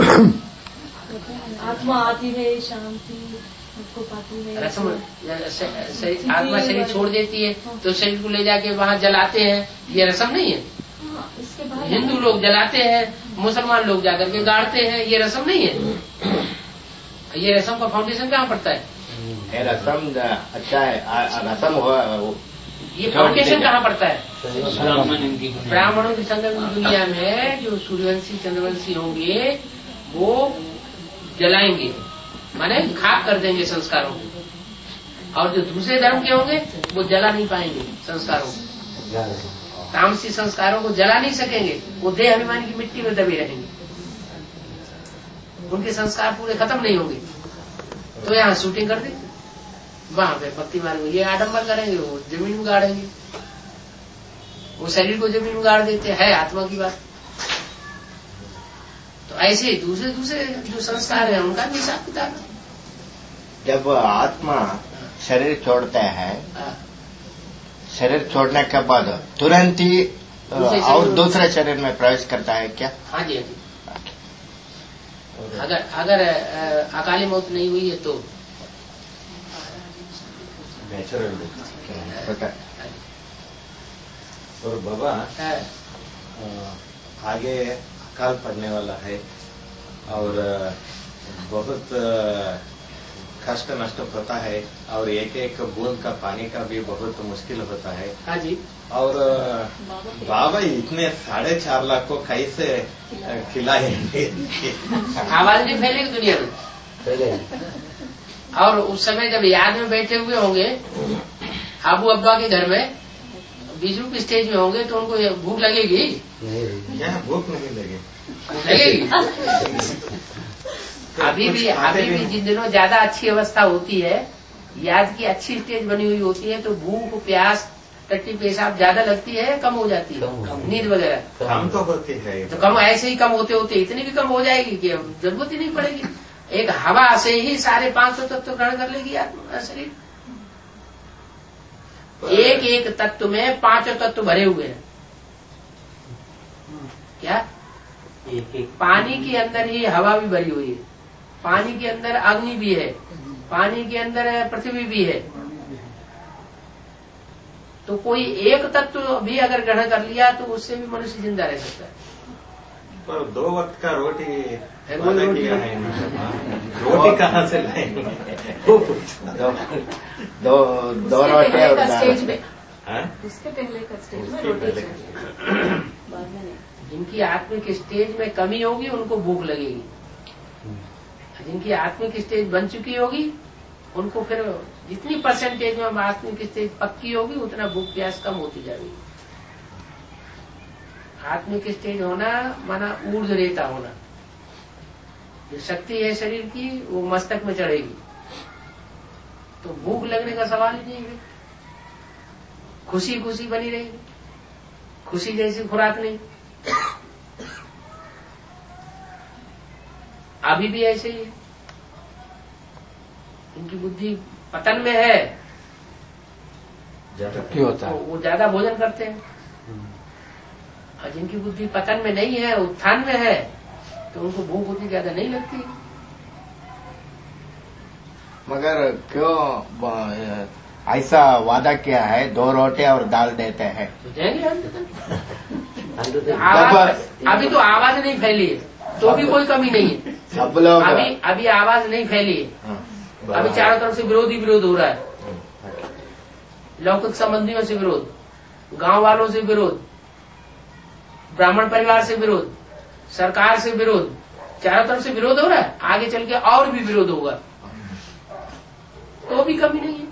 मतलब? आत्मा आती है, शांति उसको पाती है, रस्म आत्मा शरीर छोड़ देती है तो शरीर को ले जाके वहाँ जलाते हैं, ये रस्म नहीं है। इसके बाद हिंदू लोग जलाते हैं, मुसलमान लोग जाकर के गाड़ते हैं, ये रस्म नहीं है। ये रस्म का फाउंडेशन कहाँ पड़ता है? रसम अच्छा है, रसम हुआ ये फाउंडेशन कहाँ पड़ता है? ब्राह्मणों की संगम की दुनिया में जो सूर्यवंशी चंद्रवंशी होंगे वो जलाएंगे, माने खाक कर देंगे संस्कारों को, और जो दूसरे धर्म के होंगे वो जला नहीं पाएंगे संस्कारों को, तामसी संस्कारों को जला नहीं सकेंगे, वो देह अभिमान की मिट्टी में दबे रहेंगे, उनके संस्कार पूरे खत्म नहीं होंगे। तो यहाँ शूटिंग कर दी, वहां पे भक्ति मार्ग में ये आडम्बर करेंगे, वो जमीन में गाड़ेंगे, वो शरीर को जमीन में गाड़ देते हैं, आत्मा की बात। तो ऐसे ही दूसरे दूसरे जो संस्कार है उनका भी हिसाब किताब। जब आत्मा शरीर छोड़ता है, शरीर छोड़ने के बाद तुरंत ही और दूसरे शरीर में प्रवेश करता है क्या? हाँ जी, हाँ जी। अगर अगर अकाली मौत नहीं हुई है तो नेचुरल और बाबा आगे अकाल पड़ने वाला है और बहुत कष्ट नष्ट होता है और एक एक बूंद का पानी का भी बहुत मुश्किल होता है। हाँ जी। और बाबा इतने साढ़े चार लाख को कैसे खिलाएंगे? आवाज नहीं फैलेगी दुनिया में पहले। और उस समय जब याद में बैठे हुए होंगे आबू अब्बा के घर में, बीस रुपये स्टेज में होंगे तो उनको भूख लगेगी? क्या भूख नहीं लगेगी? लगेगी। अभी भी अभी भी जिन दिनों ज्यादा अच्छी अवस्था होती है, याद की अच्छी स्टेज बनी हुई होती है, तो भूख प्यास टट्टी पेशाब ज्यादा लगती है, कम हो जाती है, नींद वगैरह कम तो होती है, तो कम ऐसे ही कम होते होते इतनी भी कम हो जाएगी कि जरूरत ही नहीं पड़ेगी। एक हवा से ही सारे पांच सौ तत्व ग्रहण कर लेगी आत्मा शरीर। एक एक तत्व में पांचों तत्व भरे हुए हैं। क्या? एक एक पानी के अंदर ही हवा भी भरी हुई है, पानी के अंदर अग्नि भी है, पानी के अंदर पृथ्वी भी है। तो कोई एक तत्व भी अगर ग्रहण कर लिया तो उससे भी मनुष्य जिंदा रह सकता है। पर दो वक्त का रोटी वादा किया है, रोटी कहाँ से लाएंगे? दो दो दो रोटी और स्टेज में, हाँ? उसके पहले का स्टेज में उसके रोटी पहले चाहिए, बाद में नहीं। जिनकी आत्मिक स्टेज में कमी होगी उनको भूख लगेगी, जिनकी आत्मिक स्टेज बन चुकी होगी उनको फिर जितनी परसेंटेज में आत्मिक स्टेज पक्की होगी उतना भूख प्यास कम होती जाएगी। आत्मिक स्टेज होना माना ऊर्ज रेता होना, जो शक्ति है शरीर की वो मस्तक में चढ़ेगी, तो भूख लगने का सवाल ही नहीं है। खुशी खुशी बनी रहेगी, खुशी जैसी खुराक नहीं। अभी भी ऐसे ही है, इनकी बुद्धि पतन में है, क्यों होता है? तो वो ज्यादा भोजन करते हैं, और जिनकी बुद्धि पतन में नहीं है, उत्थान में है, तो उनको भूख उतनी ज्यादा नहीं लगती। मगर क्यों ऐसा वादा किया है, दो रोटी और दाल देते हैं? तो देंगे हम। आवाज अभी तो आवाज नहीं फैली है, तो भी कोई कमी नहीं है। सब लोग अभी अभी आवाज नहीं फैली है, अभी चारों तरफ से विरोध ही विरोध हो रहा है। लौकिक संबंधियों से विरोध, गांव वालों से विरोध, ब्राह्मण परिवार से विरोध, सरकार से विरोध, चारों तरफ से विरोध हो रहा है, आगे चल के और भी विरोध होगा, तो भी कमी नहीं है।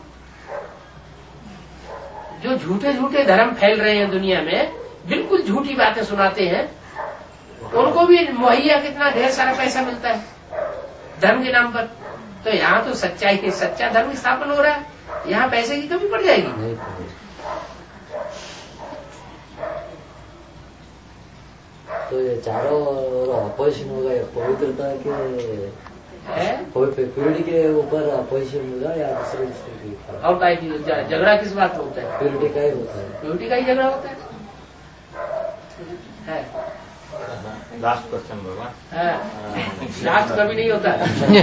जो झूठे झूठे धर्म फैल रहे हैं दुनिया में, बिल्कुल झूठी बातें सुनाते हैं, उनको भी मुहैया कितना ढेर सारा पैसा मिलता है धर्म के नाम पर। तो यहाँ तो सच्चाई के सच्चा धर्म स्थापन हो रहा है, यहाँ पैसे की कमी पड़ जाएगी। तो ये चारों अपोजिशन होगा, या पवित्रता के प्योरिटी के ऊपर अपोजिशन होगा या दूसरे की? और का झगड़ा किस बात में होता है? प्योरिटी का ही होता है, प्योरिटी का ही झगड़ा होता है। है लास्ट क्वेश्चन बाबा। लास्ट कभी नहीं होता।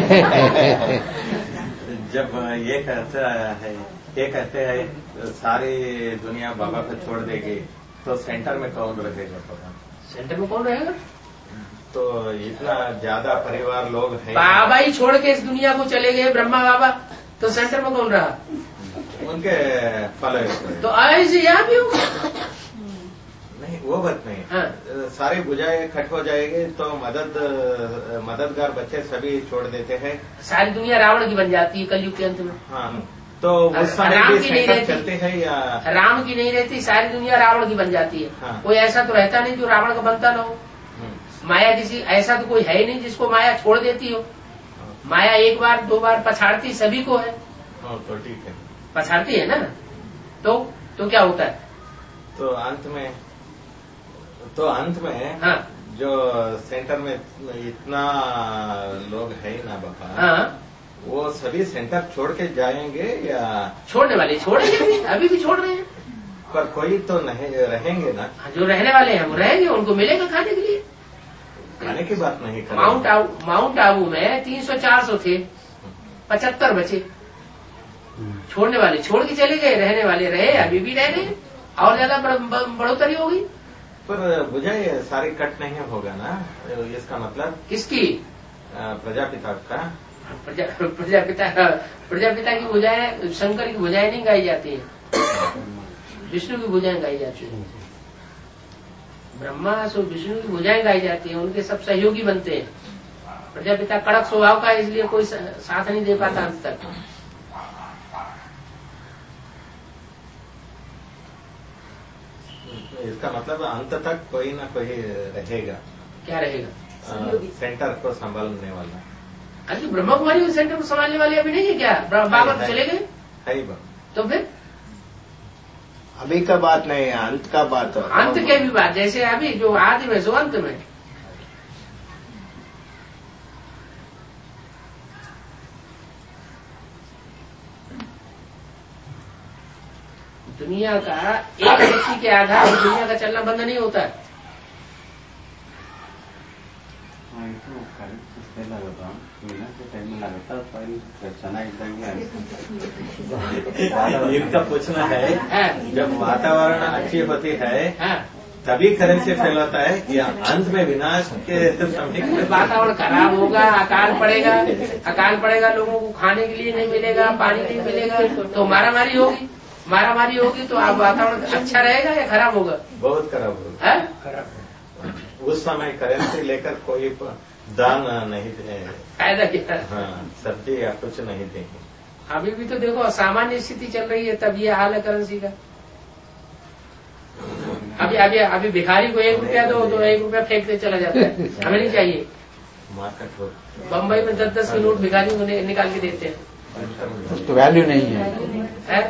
जब ये कहता है ये कहते हैं सारी दुनिया बाबा को छोड़ देगी, तो सेंटर में कौन रहेगा बाबा? सेंटर में कौन रहेगा? तो इतना ज्यादा परिवार लोग हैं, बाबा ही छोड़ के इस दुनिया को चले गए, ब्रह्मा बाबा, तो सेंटर में कौन रहा? उनके फल। तो ऐसे यहाँ भी होगा नहीं, वो बात नहीं। हाँ। सारे बुझाए खट हो जाएंगे तो मदद मददगार बच्चे सभी छोड़ देते हैं, सारी दुनिया रावण की बन जाती है कलयुग के अंत में। हाँ, तो उस समय राम भी की नहीं सेंटर रहती, चलते हैं या राम की नहीं रहती, सारी दुनिया रावण की बन जाती है। हाँ। कोई ऐसा तो रहता नहीं जो रावण का बनता ना हो। माया किसी ऐसा तो कोई है ही नहीं जिसको माया छोड़ देती हो। माया एक बार दो बार पछाड़ती सभी को है। तो ठीक है, पछाड़ती है ना, तो तो क्या होता है? तो अंत में तो अंत में हाँ। जो सेंटर में इतना लोग है ना बाबा, हाँ। वो सभी सेंटर छोड़ के जाएंगे या छोड़ने वाले छोड़ेंगे भी, अभी भी छोड़ रहे हैं, पर कोई तो नहीं रहेंगे ना? जो रहने वाले हैं वो रहेंगे, उनको मिलेगा खाने के लिए। खाने की बात नहीं कर माउंट आबू माउंट आबू में तीन सौ चार सौ थे, पचहत्तर बचे। छोड़ने वाले छोड़ के चले गए, रहने वाले रहे, अभी भी रह रहे हैं, और ज्यादा बढ़ोतरी होगी। पर बुझाए सारी कट नहीं होगा ना, इसका मतलब? किसकी? प्रजापिता का। प्रजा, प्रजापिता प्रजापिता की भुजाएं शंकर की भुजाएं नहीं गाई जाती है, विष्णु की भुजाएं गाई जाती है। ब्रह्मा सो विष्णु की भुजाएं गाई जाती है, उनके सब सहयोगी बनते हैं। प्रजापिता कड़क स्वभाव का है, इसलिए कोई साथ नहीं दे पाता अंत तक। इसका मतलब अंत तक कोई ना कोई रहेगा। क्या रहेगा? आ, सेंटर को संभालने वाला। अरे ब्रह्मा कुमारी सेंटर को संभालने वाले अभी नहीं है क्या? बाबा तो चले गए, है तो फिर अभी का बात नहीं है, अंत का बात है। अंत के भी बात, जैसे अभी जो आदि में सो अंत में। दुनिया का एक व्यक्ति के आधार पर दुनिया का चलना बंद नहीं होता है। इनका पूछना है, जब वातावरण अच्छी होती है तभी करेंसी फैलाता है या अंत में विनाश के समय? वातावरण खराब होगा, अकाल पड़ेगा, अकाल पड़ेगा, लोगों को खाने के लिए नहीं मिलेगा, पानी नहीं मिलेगा, तो मारामारी होगी, मारामारी होगी तो आप वातावरण अच्छा रहेगा या खराब होगा? बहुत खराब होगा। उस समय करेंसी लेकर कोई दान नहीं देंगे, फायदा क्या? हाँ, सब्जी या कुछ नहीं देंगे। अभी भी तो देखो सामान्य स्थिति चल रही है, तब ये हाल है करेंसी का। अभी अभी अभी भिखारी को एक रुपया दो तो एक रुपया फेंकते चला जाता है, हमें नहीं चाहिए। बम्बई में दस दस के नोट भिखारी को निकाल के देते हैं, तो वैल्यू नहीं है, है?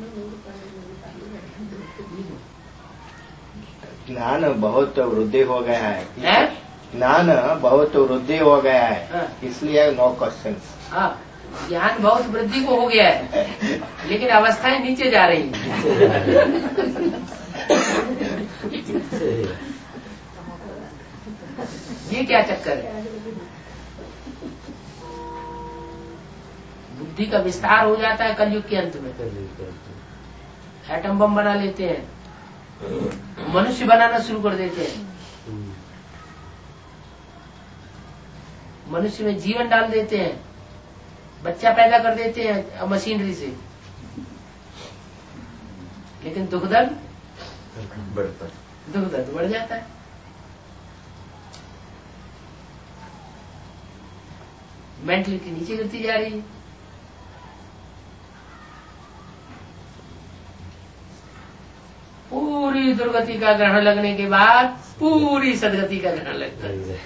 ज्ञान बहुत वृद्धि हो गया है, है? ज्ञान बहुत वृद्धि हो गया है, हाँ। इसलिए नो क्वेश्चन। हाँ, ज्ञान बहुत वृद्धि को हो गया है, लेकिन अवस्थाएं नीचे जा रही हैं। ये क्या चक्कर है? बुद्धि का विस्तार हो जाता है कलयुग के अंत में, एटम बम बना लेते हैं, मनुष्य बनाना शुरू कर देते हैं, मनुष्य में जीवन डाल देते हैं, बच्चा पैदा कर देते हैं मशीनरी से, लेकिन दुख दर्द दुख दर्द बढ़ जाता है। मेंटलिटी नीचे गिरती जा रही है। पूरी दुर्गति का ग्रहण लगने के बाद पूरी सदगति का ग्रहण लगता है।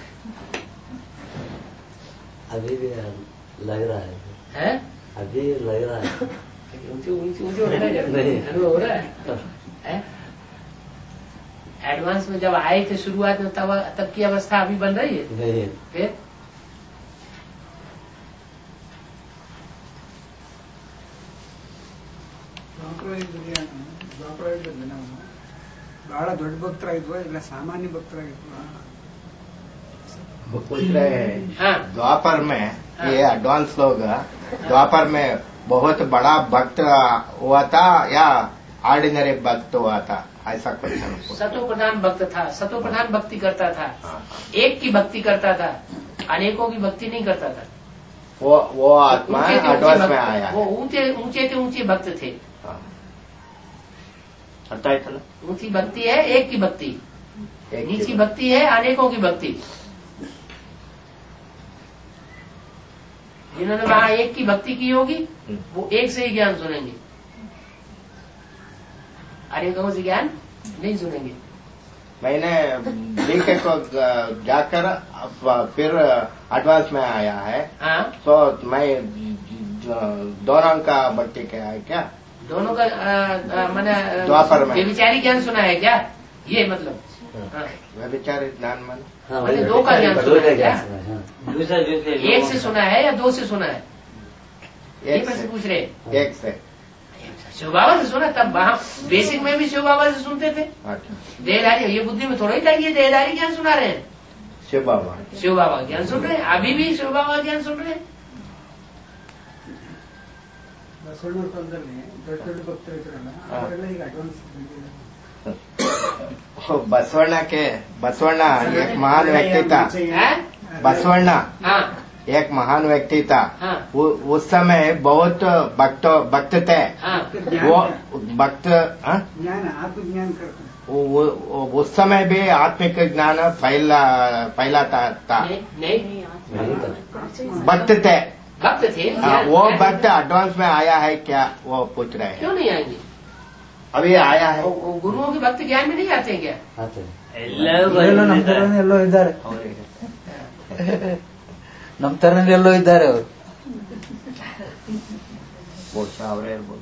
अभी भी लग रहा है, है? अभी लग रहा है, ऊंचे ऊंचे ऊंचे अनुभव हो रहा है। एडवांस में जब आए थे शुरुआत में तब तब की अवस्था अभी बन रही है। नहीं फिर बड़ा दೊಡ್ಡ ಭಕ್ತರಾಗಿದ್ವಾ ಇಲ್ಲ सामान्य भक्तरागिದ್ವಾ? वो पूछ रहे हैं द्वापर में ये एडवांस लोग द्वापर में बहुत बड़ा भक्त हुआ था या ऑर्डिनरी भक्त हुआ था, ऐसा क्वेश्चन। सतो प्रधान भक्त था, सतो प्रधान भक्ति करता था, एक की भक्ति करता था, अनेकों की भक्ति नहीं करता था। वो वो आत्मा एडवांस में आया, वो ऊंचे ऊंचे के ऊंचे भक्त थे। ऊंची भक्ति है एक की भक्ति, नीची भक्ति है अनेकों की भक्ति। जिन्होंने वहां एक की भक्ति की होगी वो एक से ही ज्ञान सुनेंगे, अनेकों से ज्ञान नहीं सुनेंगे। मैंने बीके को जाकर फिर एडवांस में आया है। हाँ, तो मैं दोनों का भक्ति क्या है क्या? दोनों का मैंने द्वापर में विचारी ज्ञान सुना है क्या? ये मतलब विचारी ज्ञान मन मैंने दो का ज्ञान सुना है क्या? दूसरा दूसरे एक से सुना है या दो से सुना है? ये प्रश्न पूछ रहे। एक से शिव बाबा से सुना, तब वहाँ बेसिक में भी शिव बाबा से सुनते थे। देहधारी, ये बुद्धि में थोड़ा ही लगी, देहधारी ज्ञान सुना रहे हैं। शिव बाबा शिव बाबा ज्ञान सुन रहे हैं, अभी भी शिव बाबा ज्ञान सुन रहे हैं। ಬಸವಣ್ಣ ಕಾಲದಲ್ಲಿ ದೊಡ್ಡ ದೊಡ್ಡ ಭಕ್ತರು ಇದ್ರಲ್ಲ, ಅವರೆಲ್ಲ ಈಗ ಅಡ್ವಾನ್ಸ್ बसवಣ್ण के बसवಣ್ण एक महान व्यक्ति था। बसवಣ್ण एक महान व्यक्ति था। उस समय बहुत भक्त भक्त थे। वो भक्त ज्ञान आत्मज्ञान करते, उस समय भी आत्मिक ज्ञान फैला फैलाता था। भक्त थे, भक्त थे। वो भक्त एडवांस में आया है क्या, वो पूछ रहे हैं। क्यों नहीं आएंगे? अभी आया है। गुरुओं के भक्त ज्ञान में नहीं आते हैं क्या? आते ನಮ್ಮ ತರನೇ ಎಲ್ಲೋ ಇದ್ದಾರೆ, ನಮ್ಮ ತರನೇ ಎಲ್ಲೋ ಇದ್ದಾರೆ ಅವರು। ಅವರೇ ಇರ್ಬೋದು।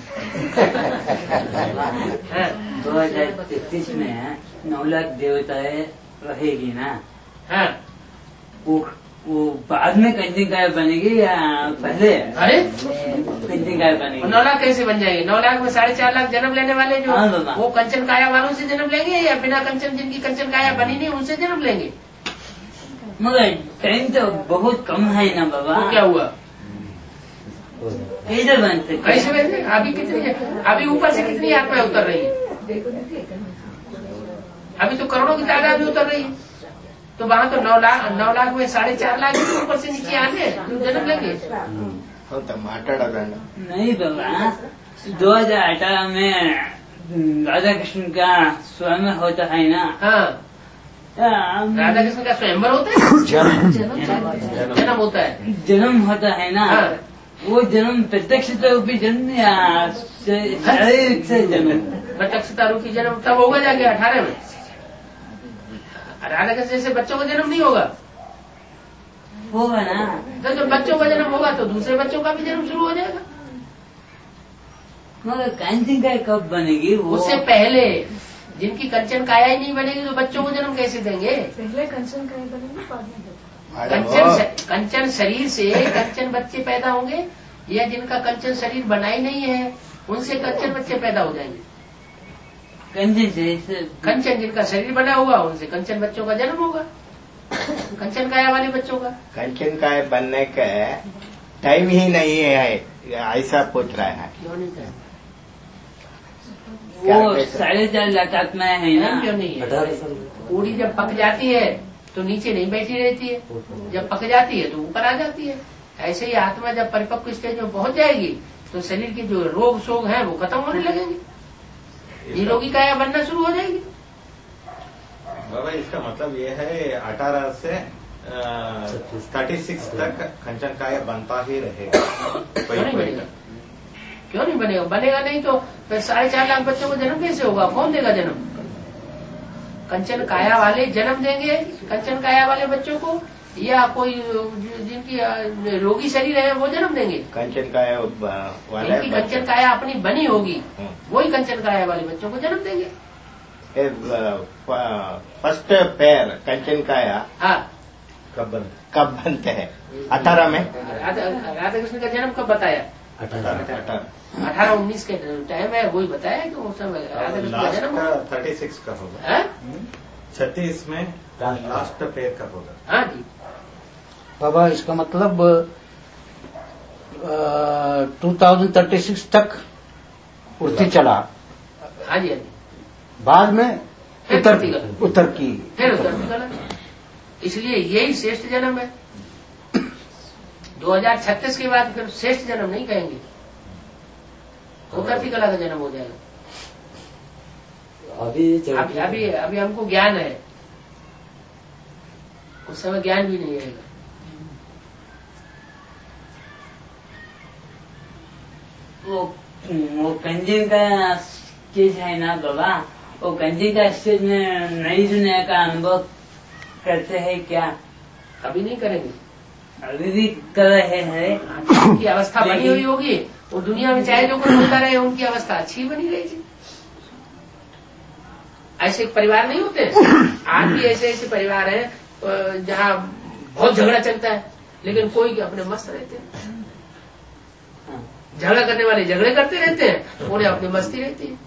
दो हजार तैतीस में नौ लाख देवताएं रहेगी ना? हाँ। वो वो बाद में कंचन काय बनेगी या पहले? अरे कंचन काय बनेगी? नौ लाख कैसे बन जाएगी? नौ लाख में साढ़े चार लाख जन्म लेने वाले जो हाँ, वो कंचन काया वालों से जन्म लेंगे या बिना कंचन जिनकी कंचन काया बनी नहीं उनसे जन्म लेंगे? मगर टाइम तो बहुत कम है ना बाबा। तो क्या हुआ? कैसे बनते? कैसे बनते? अभी कितनी, अभी ऊपर से कितनी आत्माएं उतर रही है? अभी तो करोड़ों की तादाद में उतर रही है। तो वहाँ तो नौ लाख नौ लाख में साढ़े चार लाख भी ऊपर से नीचे आने जन्म लेंगे। नहीं बाबा, दो हजार अठारह में राधा कृष्ण का स्वयं होता है ना? हाँ, राधा कृष्ण का स्वयंवर होता है, जन्म होता है, जन्म होता है ना? हाँ। वो जन्म प्रत्यक्षता रूपी जन्म या शारीरिक से जन्म? प्रत्यक्षता रूपी जन्म तब होगा जाके अठारह में। राधा कृष्ण जैसे बच्चों का जन्म नहीं होगा, होगा ना? तो जब बच्चों का जन्म होगा तो दूसरे बच्चों का भी जन्म शुरू हो जाएगा। मगर कंचन काय कब बनेगी? उससे पहले जिनकी कंचन काया ही नहीं बनेगी तो बच्चों को जन्म कैसे देंगे? पहले कंचन काया बनेगी, बाद में कंचन कंचन शरीर से कंचन बच्चे पैदा होंगे या जिनका कंचन शरीर बना ही नहीं है उनसे कंचन बच्चे पैदा हो जाएंगे? कंचन से कंचन जिनका शरीर बना होगा उनसे कंचन बच्चों का जन्म होगा, कंचन काया वाले बच्चों का। कंचन काय बनने का टाइम ही नहीं है, ऐसा पूछ रहा है। क्यों नहीं है? वो साढ़े चार लाख आत्माएं है ना? क्यों नहीं है? पूरी जब पक जाती है तो नीचे नहीं बैठी रहती है, जब पक जाती है तो ऊपर आ जाती है। ऐसे ही आत्मा जब परिपक्व स्टेज में पहुंच जाएगी तो शरीर के जो रोग शोग हैं वो खत्म होने लगेंगे, निरोगी काया बनना शुरू हो जाएगी। बाबा इसका मतलब ये है अठारह से थर्टी सिक्स तक कंचन काय बनता ही रहेगा। क्यों नहीं बनेगा? क्यों नहीं बनेगा? बनेगा नहीं तो फिर साढ़े चार लाख बच्चों को जन्म कैसे होगा? कौन देगा जन्म? कंचन काया वाले जन्म देंगे कंचन काया वाले बच्चों को, या कोई जिनकी रोगी शरीर है वो जन्म देंगे? कंचन काया वाले जिनकी कंचन काया अपनी बनी होगी वही कंचन काया वाले बच्चों को जन्म देंगे। फर्स्ट पैर कंचन काया हाँ कब बनते कब बनते हैं? अठारह में। राधा कृष्ण का जन्म कब बताया? अठारह अठारह उन्नीस के टाइम है, वही बताया कि उस समय राधा कृष्ण का जन्म थर्टी सिक्स का होगा, छत्तीस में लास्ट पैर कब होगा? हाँ जी बाबा, इसका मतलब टू थाउजेंड थर्टी सिक्स तक उड़ती चला। हाँ जी हाँ जी। बाद में उत्तर उत्तर की फिर उत्तर की कला, इसलिए यही श्रेष्ठ जन्म है। दो हजार छत्तीस के बाद फिर श्रेष्ठ जन्म नहीं कहेंगे, उत्तर की कला का जन्म हो जाएगा। अभी अभी अभी अभी हमको ज्ञान है, उस समय ज्ञान भी नहीं रहेगा। वो वो कंजन का स्टेज है ना बाबा, वो कंजन का स्टेज में नई दुनिया का अनुभव करते हैं क्या? अभी नहीं करेंगे, अभी भी कर रहे हैं। उनकी अवस्था बनी हुई होगी, वो दुनिया में चाहे जो कुछ होता रहे उनकी अवस्था अच्छी बनी रहेगी। ऐसे परिवार नहीं होते, आज भी ऐसे ऐसे परिवार हैं जहाँ बहुत झगड़ा चलता है लेकिन कोई अपने मस्त रहते हैं। झगड़ा करने वाले झगड़े करते रहते हैं, उन्हें अपनी मस्ती रहती है।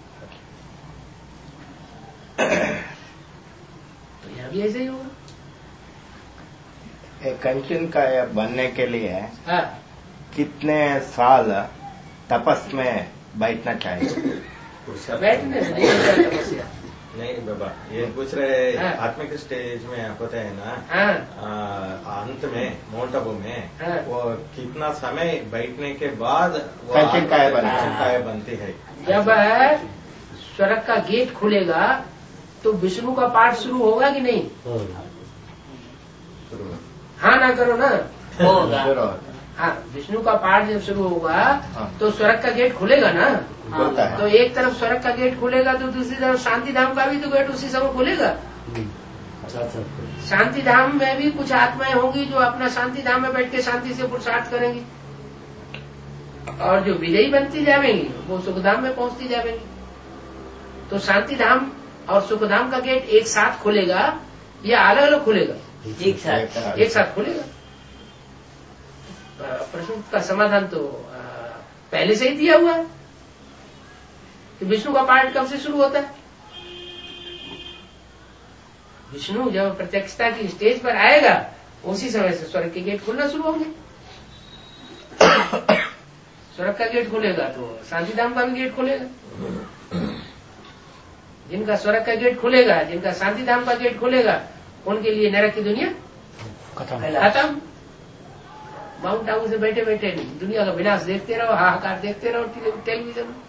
तो यहाँ भी ऐसे ही होगा। कंचन काया बनने के लिए हाँ। कितने साल तपस में बैठना चाहिए? बैठने से नहीं होता तपस्या। नहीं बाबा, ये पूछ रहे हाँ। आत्मिक स्टेज में होता है ना, हाँ। अंत में माउंट आबू में हाँ। वो कितना समय बैठने के बाद वो कंचन काया बनती है। कंचन काया बनती है। जब स्वर्ग का गेट खुलेगा तो विष्णु का पाठ शुरू होगा कि नहीं? हाँ ना करो ना, होगा। हाँ, विष्णु का पाठ जब शुरू होगा हाँ। तो स्वर्ग का गेट खुलेगा ना। खुलता है। तो एक तरफ स्वर्ग का गेट खुलेगा तो दूसरी तरफ शांति धाम का भी तो गेट उसी समय खुलेगा। शांति धाम में भी कुछ आत्माएं होंगी जो अपना शांति धाम में बैठ के शांति से पुरुषार्थ करेंगी, और जो विजयी बनती जाएंगी वो सुखधाम में पहुंचती जाएंगी। तो शांति धाम और सुखधाम का गेट एक साथ खुलेगा या अलग अलग खुलेगा? एक साथ एक साथ खुलेगा। प्रश्न का समाधान तो पहले से ही दिया हुआ है कि विष्णु का पाठ कब से शुरू होता है? विष्णु जब प्रत्यक्षता की स्टेज पर आएगा उसी समय से स्वर्ग के गेट खुलना शुरू होंगे। स्वर्ग का गेट खुलेगा तो शांतिधाम का भी गेट खुलेगा। जिनका स्वर्ग का गेट खुलेगा, जिनका शांतिधाम का गेट खुलेगा, उनके लिए नरक की दुनिया खत्म। माउंट आबू से बैठे बैठे नहीं, दुनिया का विनाश देखते रहो, हाहाकार देखते रहो टेलीविजन में।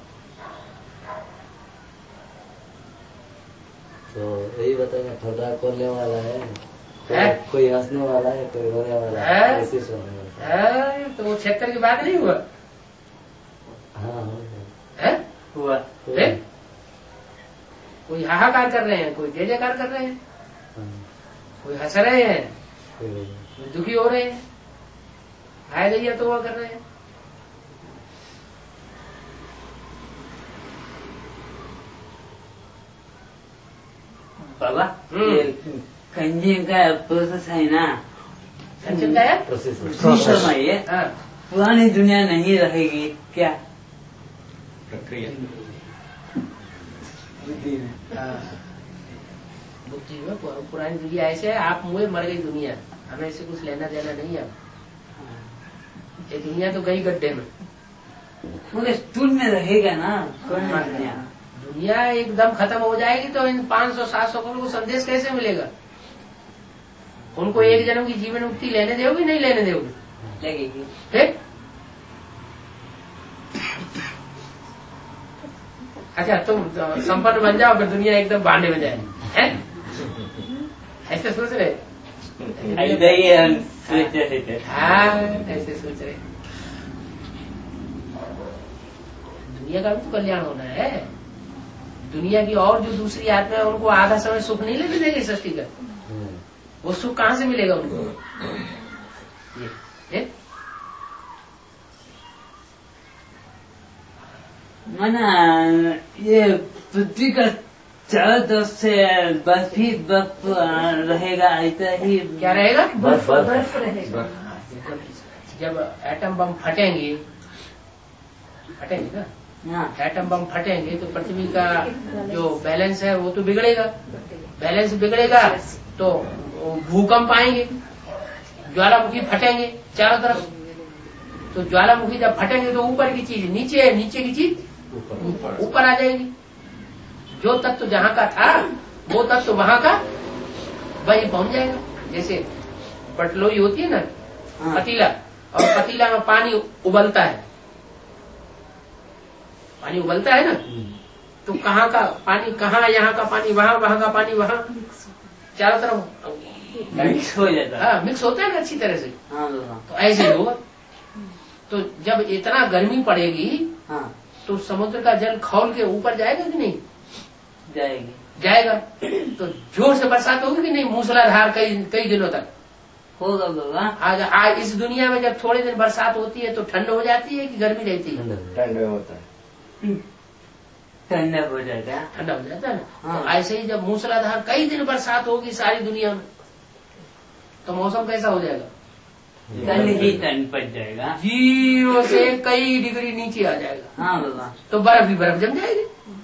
तो यही बताएंगे, ठंडा करने वाला है, है? कोई हंसने वाला है, कोई रोने वाला है, है? ऐसे सोने वाला है। तो वो छिहत्तर की बात नहीं हुआ? हाँ है? हुआ। है? कोई हाहाकार कर रहे हैं, कोई जय जयकार कर रहे हैं, कोई हंस रहे हैं, कोई दुखी हो रहे हैं, हाय गैया तो वह कर रहे हैं। बाबा, ये कंजन का प्रोसेस है ना, कंचन का है प्रोसेस प्रोसेस है ये। हाँ। पुरानी दुनिया नहीं रहेगी क्या? प्रक्रिया बुद्धि में पुरानी दुनिया ऐसे है, आप मुए मर गई दुनिया, हमें इससे कुछ लेना देना नहीं है। ये दुनिया तो गई गड्ढे में, मगर स्थूल में रहेगा ना दुनिया। दुनिया एकदम खत्म हो जाएगी तो इन पाँच सौ सात सौ करोड़ को संदेश कैसे मिलेगा? उनको एक जन्म की जीवन मुक्ति लेने दोगे नहीं लेने दोगे? लगेगी। ठीक? अच्छा, तुम संपन्न बन जाओ फिर दुनिया एकदम भांडे में जाए, है? ऐसे सोच रहे? ऐसे ही हम सोच रहे थे। हाँ ऐसे सोच रहे। दुनिया का भी तो कल्याण होना है। दुनिया की और जो दूसरी आत्मा है उनको आधा समय सुख नहीं लेने देंगे सृष्टि का। वो सुख कहाँ से मिलेगा उनको? ये, ये? माना ये पृथ्वी का चारों तरफ से बर्फ ही बर्फ रहेगा, ऐसा ही क्या रहेगा? बर्फ बर्फ रहेगा। जब एटम बम फटेंगे फटेंगे ना, हाँ। एटम बम फटेंगे तो पृथ्वी का जो बैलेंस है वो तो बिगड़ेगा। बैलेंस बिगड़ेगा तो भूकंप आएंगे, ज्वालामुखी फटेंगे चारों तरफ। तो ज्वालामुखी जब फटेंगे तो ऊपर की चीज नीचे है, नीचे की चीज ऊपर आ जाएगी। जो तत्व तो जहाँ का था वो तत्व तो वहाँ का वही पहुंच जाएगा। जैसे पटलोई होती है ना, पतीला, और पतीला में पानी उबलता है, पानी उबलता है ना, तो कहाँ का पानी कहाँ, यहाँ का पानी वहाँ, वहाँ का पानी वहाँ, चारों तरफ मिक्स हो जाता है। हाँ, मिक्स होता है ना अच्छी तरह से। हाँ, तो ऐसे होगा। तो जब इतना गर्मी पड़ेगी हाँ, तो समुद्र का जल खौल के ऊपर जाएगा कि नहीं? जाएगी, जाएगा। तो जोर से बरसात होगी कि नहीं? मूसलाधार कई कई दिनों तक होगा होगा। आज आज इस दुनिया में जब थोड़े दिन बरसात होती है तो ठंड हो जाती है कि गर्मी रहती है? ठंड होता है, ठंडा हो जाता है, ठंडा हो जाता है ना। हाँ। तो ऐसे ही जब मूसलाधार कई दिन बरसात होगी सारी दुनिया में तो मौसम कैसा हो जाएगा? कल ही ठंड पड़ जाएगा, जीरो से कई डिग्री नीचे आ जाएगा। हाँ बाबा। तो बर्फ ही बर्फ जम जाएगी।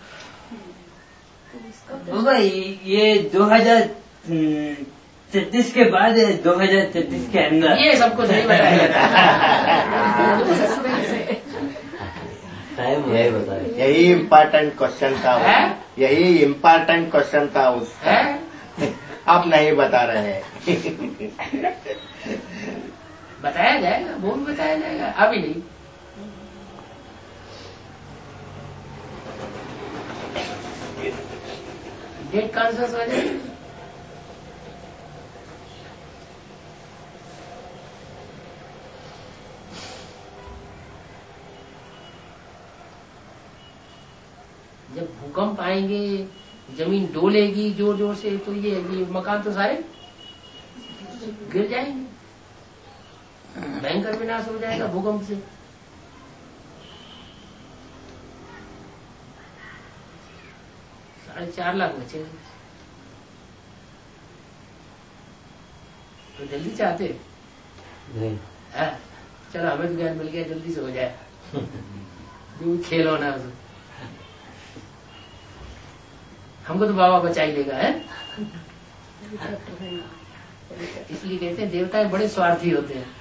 बाबा ये दो हजार छत्तीस के बाद है, दो हजार छत्तीस के अंदर ये सब कुछ नहीं बताया जाता। टाइम यही बताए। यही इम्पोर्टेंट क्वेश्चन था, यही इम्पोर्टेंट क्वेश्चन था उसका। आप नहीं बता रहे हैं। बताया जाएगा, वो भी बताया जाएगा, अभी नहीं। डेट कॉन्शियस हो जाए। जब भूकंप आएंगे, जमीन डोलेगी जोर जोर से, तो ये, ये मकान तो सारे गिर जाएंगे, भयंकर विनाश हो जाएगा भूकंप से। साढ़े चार लाख बचे तो जल्दी चाहते नहीं। है? चलो हमें तो ज्ञान मिल गया, जल्दी से हो जाए। जो खेलो ना उसे, हमको तो बाबा बचा ही लेगा है। इसलिए कहते हैं देवता बड़े स्वार्थी होते हैं।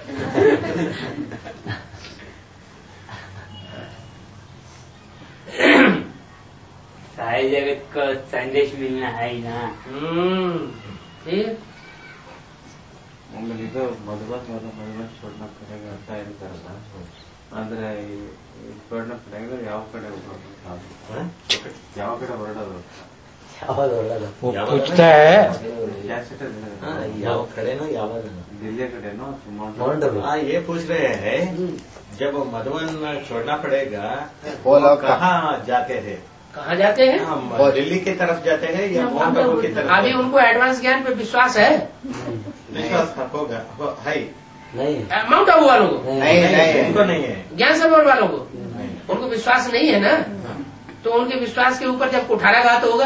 सारे जगत को संदेश मिलना है ही ना। हम्म, फिर ಆಮೇಲೆ ಇದು ಮಧುಬನ್ ಮಧುಬನ್ छोड़ना पड़ेगा ಅಂತ ಹೇಳ್ತಾರಲ್ಲ, ಅಂದ್ರೆ छोड़ना पड़ेगा ಯಾವ ಕಡೆ ಯಾವ ಕಡೆ ಹೊರಡೋದು? वो पूछता है ಯಾವ ಕಡೆನೋ ಯಾವಾಗ दिल्ली कडेनो माउंट आबू। हाँ, ये पूछ रहे हैं जब मधुबन छोड़ना पड़ेगा वो लोग कहाँ जाते हैं? कहाँ जाते हैं? हम दिल्ली की तरफ जाते हैं या माउंट आबू की तरफ? अभी उनको एडवांस ज्ञान पे विश्वास है? विश्वास होगा, हो- है नहीं माउंट आबू वालों को नहीं नहीं उनको नहीं है। ज्ञान सरोवर वालों को उनको विश्वास नहीं है ना। तो उनके विश्वास के ऊपर जब कुठाराघात होगा,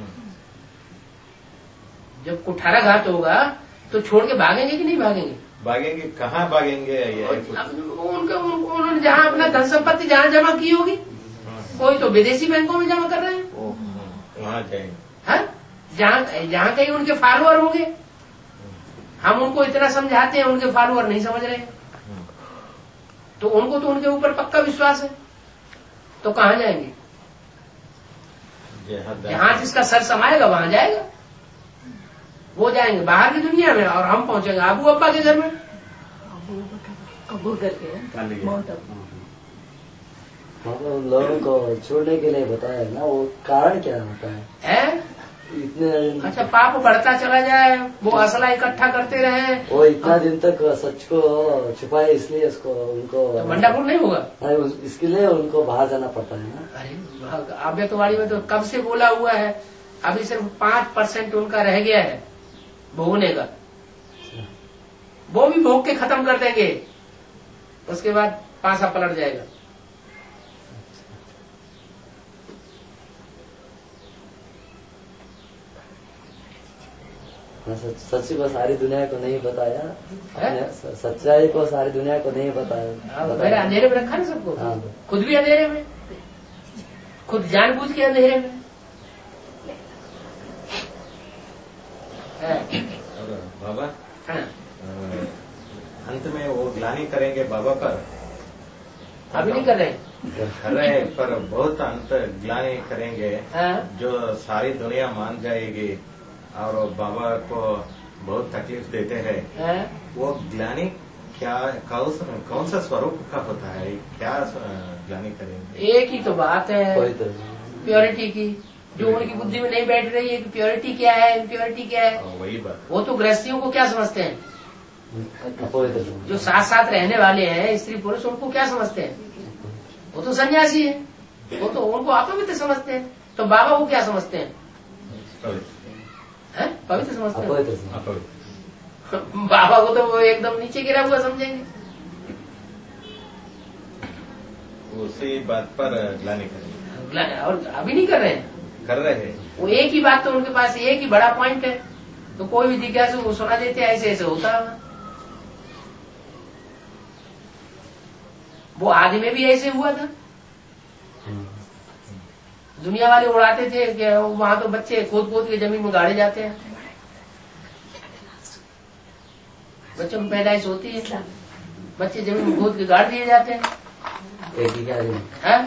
जब कुठाराघात होगा तो छोड़ के भागेंगे कि नहीं भागेंगे? भागेंगे, कहाँ भागेंगे? ये अब उनके उन्होंने जहाँ अपना धन संपत्ति जहाँ जमा की होगी, कोई तो विदेशी बैंकों में जमा कर रहे हैं, वहाँ जाएंगे। हाँ? जहाँ जहाँ कहीं उनके फॉलोअर होंगे। हम उनको इतना समझाते हैं, उनके फॉलोअर नहीं समझ रहे, तो उनको तो उनके ऊपर पक्का विश्वास है, तो कहाँ जाएंगे? जहाँ जिसका सर समाएगा वहां जाएगा। वो जाएंगे बाहर की दुनिया में और हम पहुंचेंगे आबू अब्बा के घर में। अबू करके माउंट आबू। मतलब उन लोगों को छोड़ने के लिए बताया ना, वो कारण क्या होता है? है इतने अच्छा, पाप बढ़ता चला जाए, वो असला इकट्ठा करते रहे, वो इतना दिन तक सच को छुपाए, इसलिए उसको उनको तो भंडाफोड़ नहीं होगा। इसके लिए उनको बाहर जाना पड़ता है ना। अरे आव्यतवाड़ी में तो कब से बोला हुआ है, अभी सिर्फ पांच परसेंट उनका रह गया है भोगने का, वो भी भोग के खत्म कर देंगे, उसके बाद पासा पलट जाएगा। सच्ची को सारी दुनिया को नहीं बताया, सच्चाई को सारी दुनिया को नहीं बताया। मेरे अंधेरे में रखा ना सबको, खुद भी अंधेरे में, खुद जानबूझ के अंधेरे में। बाबा अंत में वो ग्लानि करेंगे बाबा पर, अभी नहीं कर रहे कर रहे हैं, पर बहुत अंत ग्लानि करेंगे जो सारी दुनिया मान जाएगी और बाबा को बहुत तकलीफ देते हैं। वो ग्लानि क्या कौन सा स्वरूप का होता है, क्या ग्लानि करेंगे? एक ही तो बात है प्योरिटी की, जो उनकी बुद्धि में नहीं बैठ रही है कि प्योरिटी क्या है, इम्प्योरिटी क्या है। वही बात, वो तो गृहस्थियों को क्या समझते हैं, जो साथ साथ रहने वाले हैं स्त्री पुरुष, उनको क्या समझते हैं? वो तो सन्यासी है, वो तो उनको अपवित्र समझते हैं। तो बाबा को क्या समझते हैं? है? पवित्र समझते हैं। बाबा को तो वो एकदम नीचे गिरा हुआ समझेंगे। उसी बात पर ग्लानि करेंगे, और अभी नहीं कर रहे हैं, कर रहे हैं। वो एक ही बात, तो उनके पास एक ही बड़ा पॉइंट है, तो कोई भी जिज्ञासु वो सुना देते हैं, ऐसे ऐसे होता है। वो आदि में भी ऐसे हुआ था, दुनिया वाले उड़ाते थे कि वहां तो बच्चे खोद खोद के जमीन में गाड़े जाते हैं, बच्चों की पैदाइश होती है, बच्चे जमीन में खोद के गाड़ दिए जाते हैं। एक ही क्या है?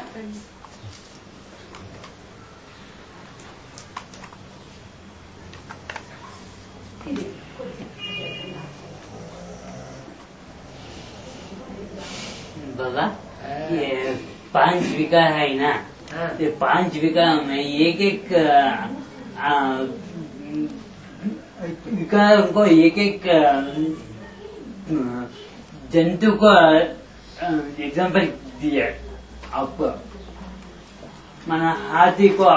बाबा ये पांच विका है ना, ये पांच विका में एक एक विका को एक एक जंतु को एग्जाम्पल दिया आपको, माना हाथी को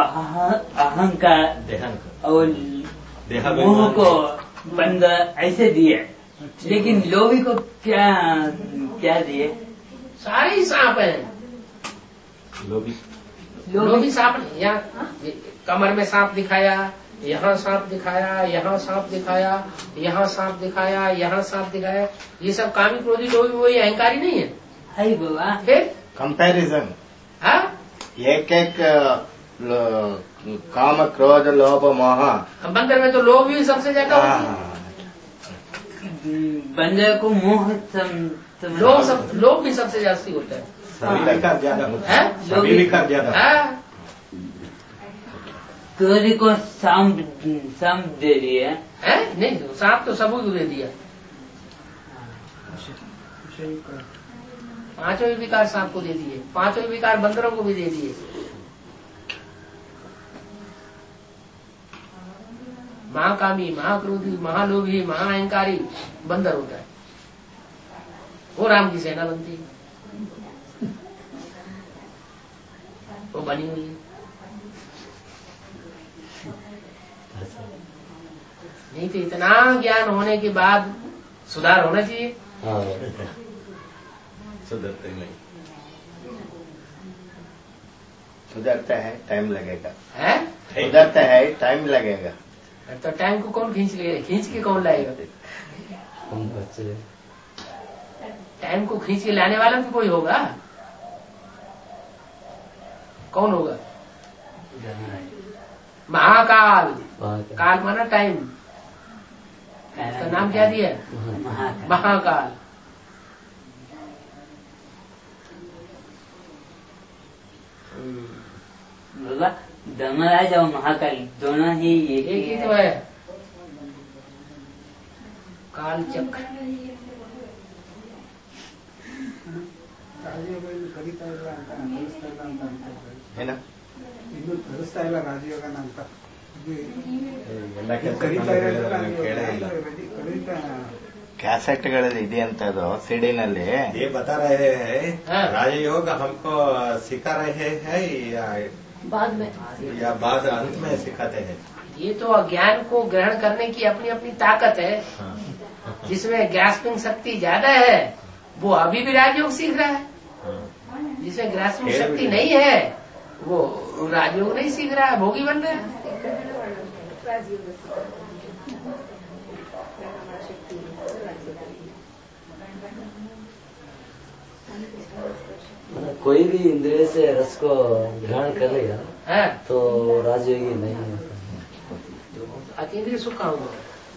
अहंकार और मोह को बंद ऐसे दिए, लेकिन लोभी को क्या क्या दिए? सारे ही सांप हैं। लोभी लोभी सांप, यहाँ कमर में सांप दिखाया, यहाँ सांप दिखाया, यहाँ सांप दिखाया, यहाँ सांप दिखाया, यहाँ सांप दिखाया, ये सब कामी क्रोधी लोभी वही अहंकारी नहीं है? है बाबा। फिर कंपैरिजन, हाँ, एक एक काम क्रोध लोभ मोह, बंदर में तो लोभ भी सबसे ज्यादा होती है, बंदर को मोह लोभ सब लोभ भी सबसे जास्ती होता है, सभी का ज्यादा होता है, सभी का ज्यादा। क्रोधी को सांप सांप दे दिया है? नहीं, सांप तो सबूत दे दिया, पांचों विकार सांप को दे दिए, पांचों विकार बंदरों को भी दे दिए। महाकामी, महाक्रोधी, महालोभी, महाअहंकारी बंदर होता है, वो राम की सेना बनती है, वो बनी हुई है। नहीं तो इतना ज्ञान होने के बाद सुधार होना चाहिए। सुधरते नहीं, सुधरता है टाइम लगेगा, है सुधरता है टाइम लगेगा। तो टाइम को कौन खींच ले, खींच के कौन लाएगा? टाइम को खींच के लाने वाला तो कोई होगा, कौन होगा? महाकाल, काल माना टाइम, इसका नाम क्या दिया? महाकाल। बाबा धर्मराज और महाकाल दोनों ही एक ही तो है। काल चक्र है ना, ಇನ್ನು ತರಿಸ್ತಾ ಇಲ್ಲ ರಾಜಯೋಗನ ಅಂತ ಎಲ್ಲ ಕೆಲಸ ಕೇಳೇ ಇಲ್ಲ. ಕ್ಯಾಸೆಟ್ಗಳಲ್ಲಿ ಇದೆ ಅಂತ ಅದು ಸಿಡಿನಲ್ಲಿ ये बता रहे हैं राजयोग हमको सिखा रहे हैं या बाद में या बाद अंत में सिखाते हैं? ये तो ज्ञान को ग्रहण करने की अपनी अपनी ताकत है। जिसमें ग्रास्पिंग शक्ति ज्यादा है वो अभी भी राजयोग सीख रहा है। जिसमें ग्रास्पिंग शक्ति नहीं है वो राजयोग नहीं सीख रहा है, भोगी बन रहा है। कोई भी इंद्रिय से रस को ग्रहण करेगा है? तो राजयोगी नहीं है। अतीन्द्रिय सुख कहाँ होगा?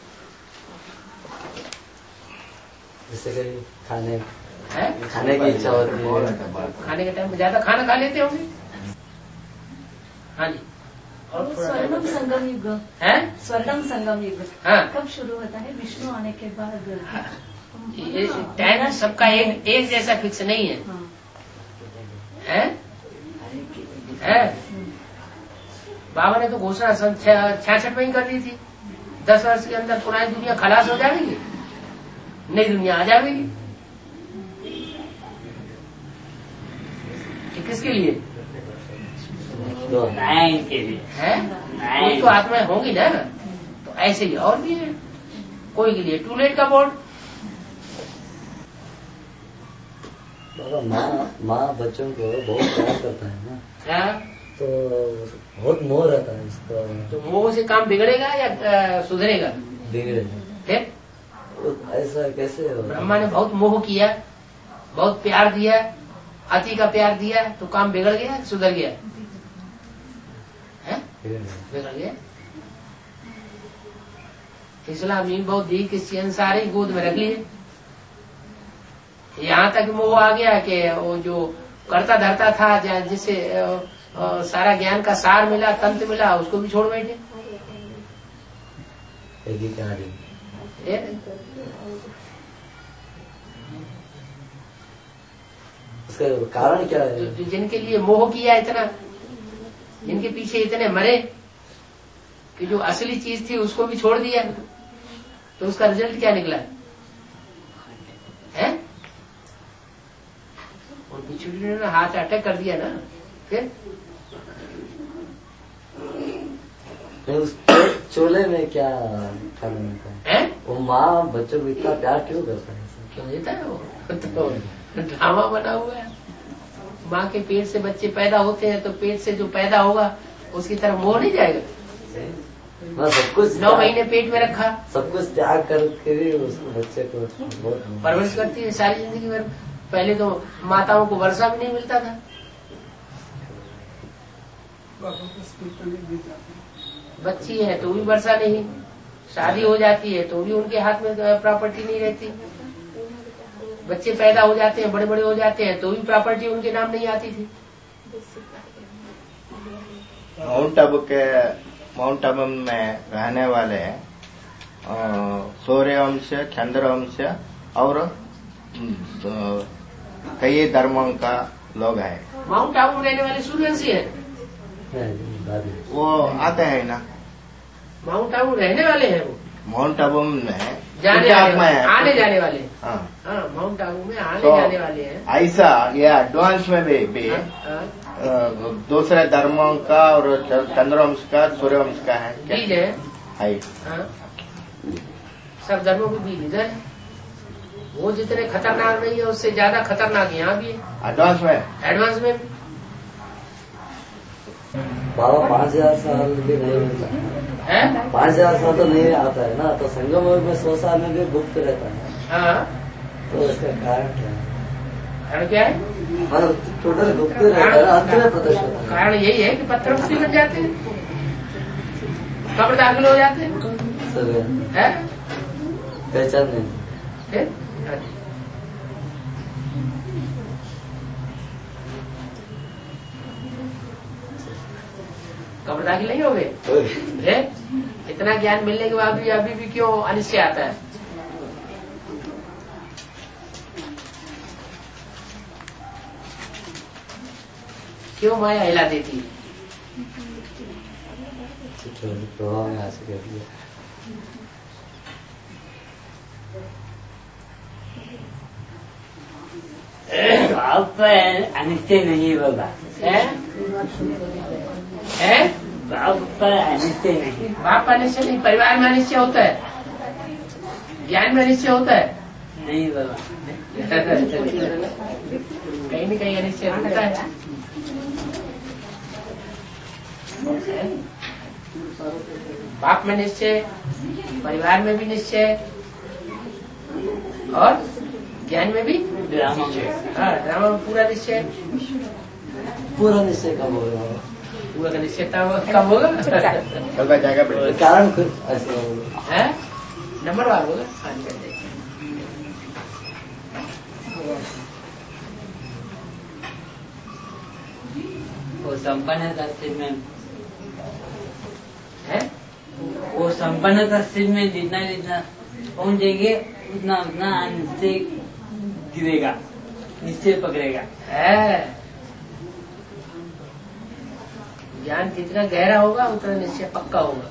जैसे कि खाने है? खाने की इच्छा होती है, खाने के टाइम में ज्यादा खाना खा लेते होंगे। हाँ जी। और स्वर्णम संगम युग है? स्वर्णम संगम युग हाँ। कब शुरू होता है? विष्णु आने के बाद। ये टाइम सबका एक एक जैसा फिक्स नहीं है। हाँ। है? है? बाबा ने तो घोषणा सन छियासठ में ही कर दी थी, दस वर्ष के अंदर पुरानी दुनिया खलास हो जाएगी, नई दुनिया आ जाएगी। किसके लिए? नाइन के लिए है? कोई तो आत्माएं होंगी ना, तो ऐसे ही और भी है। कोई के लिए टू लेट का बोर्ड। बाबा माँ माँ बच्चों को बहुत प्यार करता है ना, क्या? तो बहुत मोह रहता है इसको। तो मोह से काम बिगड़ेगा या सुधरेगा? बिगड़ेगा। फिर ऐसा कैसे हो? ब्रह्मा ने बहुत मोह किया, बहुत प्यार दिया, अति का प्यार दिया, तो काम बिगड़ गया, सुधर गया? है? बिगड़ गया। इस्लाम ही बहुत दी क्रिश्चियन सारे गोद में रख लिए। यहाँ तक मोह आ गया कि वो जो करता धरता था, जिससे सारा ज्ञान का सार मिला, तंत्र मिला, उसको भी छोड़ बैठे। उसका कारण क्या है? जिनके लिए मोह किया इतना, जिनके पीछे इतने मरे कि जो असली चीज थी उसको भी छोड़ दिया, तो उसका रिजल्ट क्या निकला है? और बिछुड़ी ने हाथ अटैक कर दिया ना। फिर उस चोले में क्या कारण है? वो माँ बच्चों को इतना प्यार क्यों करता है? क्यों देता है? वो तो ड्रामा बना हुआ है। माँ के पेट से बच्चे पैदा होते हैं, तो पेट से जो पैदा होगा उसकी तरफ मोह नहीं जाएगा। सब कुछ नौ महीने पेट में रखा, सब कुछ त्याग करके भी उसको बच्चे को बहुत परवरिश करती है सारी जिंदगी भर। पहले तो माताओं को वर्षा भी नहीं मिलता था, बच्ची है तो भी वर्षा नहीं, शादी हो जाती है तो भी उनके हाथ में प्रॉपर्टी नहीं रहती, बच्चे पैदा हो जाते हैं, बड़े बड़े हो जाते हैं तो भी प्रॉपर्टी उनके नाम नहीं आती थी। माउंट आबू के माउंट आबू में रहने वाले सूर्यवंश, चंद्रवंश और कई धर्मों का लोग हैं। माउंट आबू में रहने वाले सूर्यवंशी है, वो आते हैं ना। माउंट आबू रहने वाले हैं, वो माउंट आबू में जाने वाले, आने जाने वाले। हाँ हाँ, माउंट आबू में आने तो जाने वाले हैं। ऐसा ये एडवांस में भी, भी हाँ, हाँ। दूसरे धर्मों का और चंद्रवंश का, सूर्यवंश का है क्या? बीज है, है। हाँ। सब धर्मों के बीज इधर है। वो जितने खतरनाक नहीं है उससे ज्यादा खतरनाक यहाँ भी है, एडवांस में। एडवांस में। बाबा पाँच हजार साल भी नहीं मिलता है, पाँच हजार साल तो नहीं आता है ना, तो संगम युग में सौ साल में भी गुप्त रहता है। हाँ। तो इसका कारण क्या है? कारण क्या है? मतलब टोटल गुप्त रहता है, अंत में प्रदर्शन होता है। कारण यही है कि पत्थर उसी बन जाते हैं, कब्र दाखिल हो जाते हैं। है? पहचान नहीं फिर कब्र दाखिल नहीं हो गए? इतना ज्ञान मिलने के बाद भी अभी भी क्यों अनिश्चय आता है? क्यों माया हिला देती है? प्रभाव में ऐसे कर दिया। भाव पर अनिश्चय नहीं होगा, भाव पर अनिश्चय नहीं, भाव पर अनिश्चय नहीं। परिवार में अनिश्चय होता है, ज्ञान में अनिश्चय होता है नहीं बाबा। कहीं न कहीं अनिश्चय होता है। बाप में निश्चय, परिवार में भी निश्चय और ज्ञान में भी ड्रामा में। हाँ, ड्रामा में पूरा निश्चय। पूरा निश्चय कब होगा? पूरा निश्चय कब होगा? कल जाएगा कारण खुद ऐसे होगा है, नंबर वार होगा। वो संपन्नता स्थिति में है, वो संपन्नता स्थिति में जितना जितना पहुंचेंगे उतना उतना निश्चय गिरेगा, निश्चय पकड़ेगा। है ज्ञान जितना गहरा होगा उतना निश्चय पक्का होगा।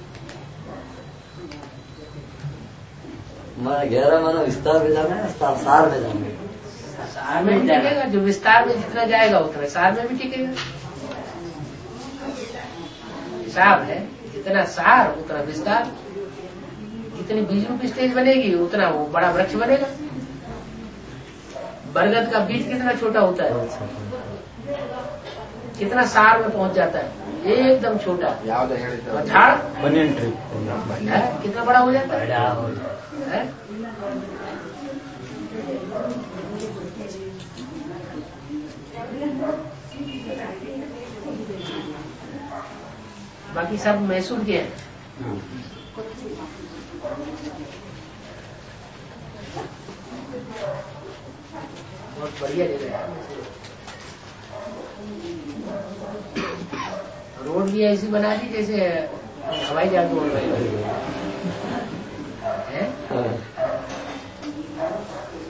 हमारा गहरा माना विस्तार में जाना है, सार में जाना है। सार में भी टिकेगा, जो विस्तार में जितना जाएगा उतना सार में भी टिकेगा। हिसाब है, जितना सार उतना विस्तार। जितनी बीज रूपी स्टेज बनेगी उतना वो बड़ा वृक्ष बनेगा। बरगद का बीज कितना छोटा होता है, कितना सार में पहुंच जाता है, एकदम छोटा। और झाड़ बनियन ट्री कितना बड़ा हो जाता है, है? बाकी सब मैसूर के हैं। बहुत बढ़िया जगह है। रोड भी ऐसी बना दी जैसे हवाई जहाज उड़ रहे हैं।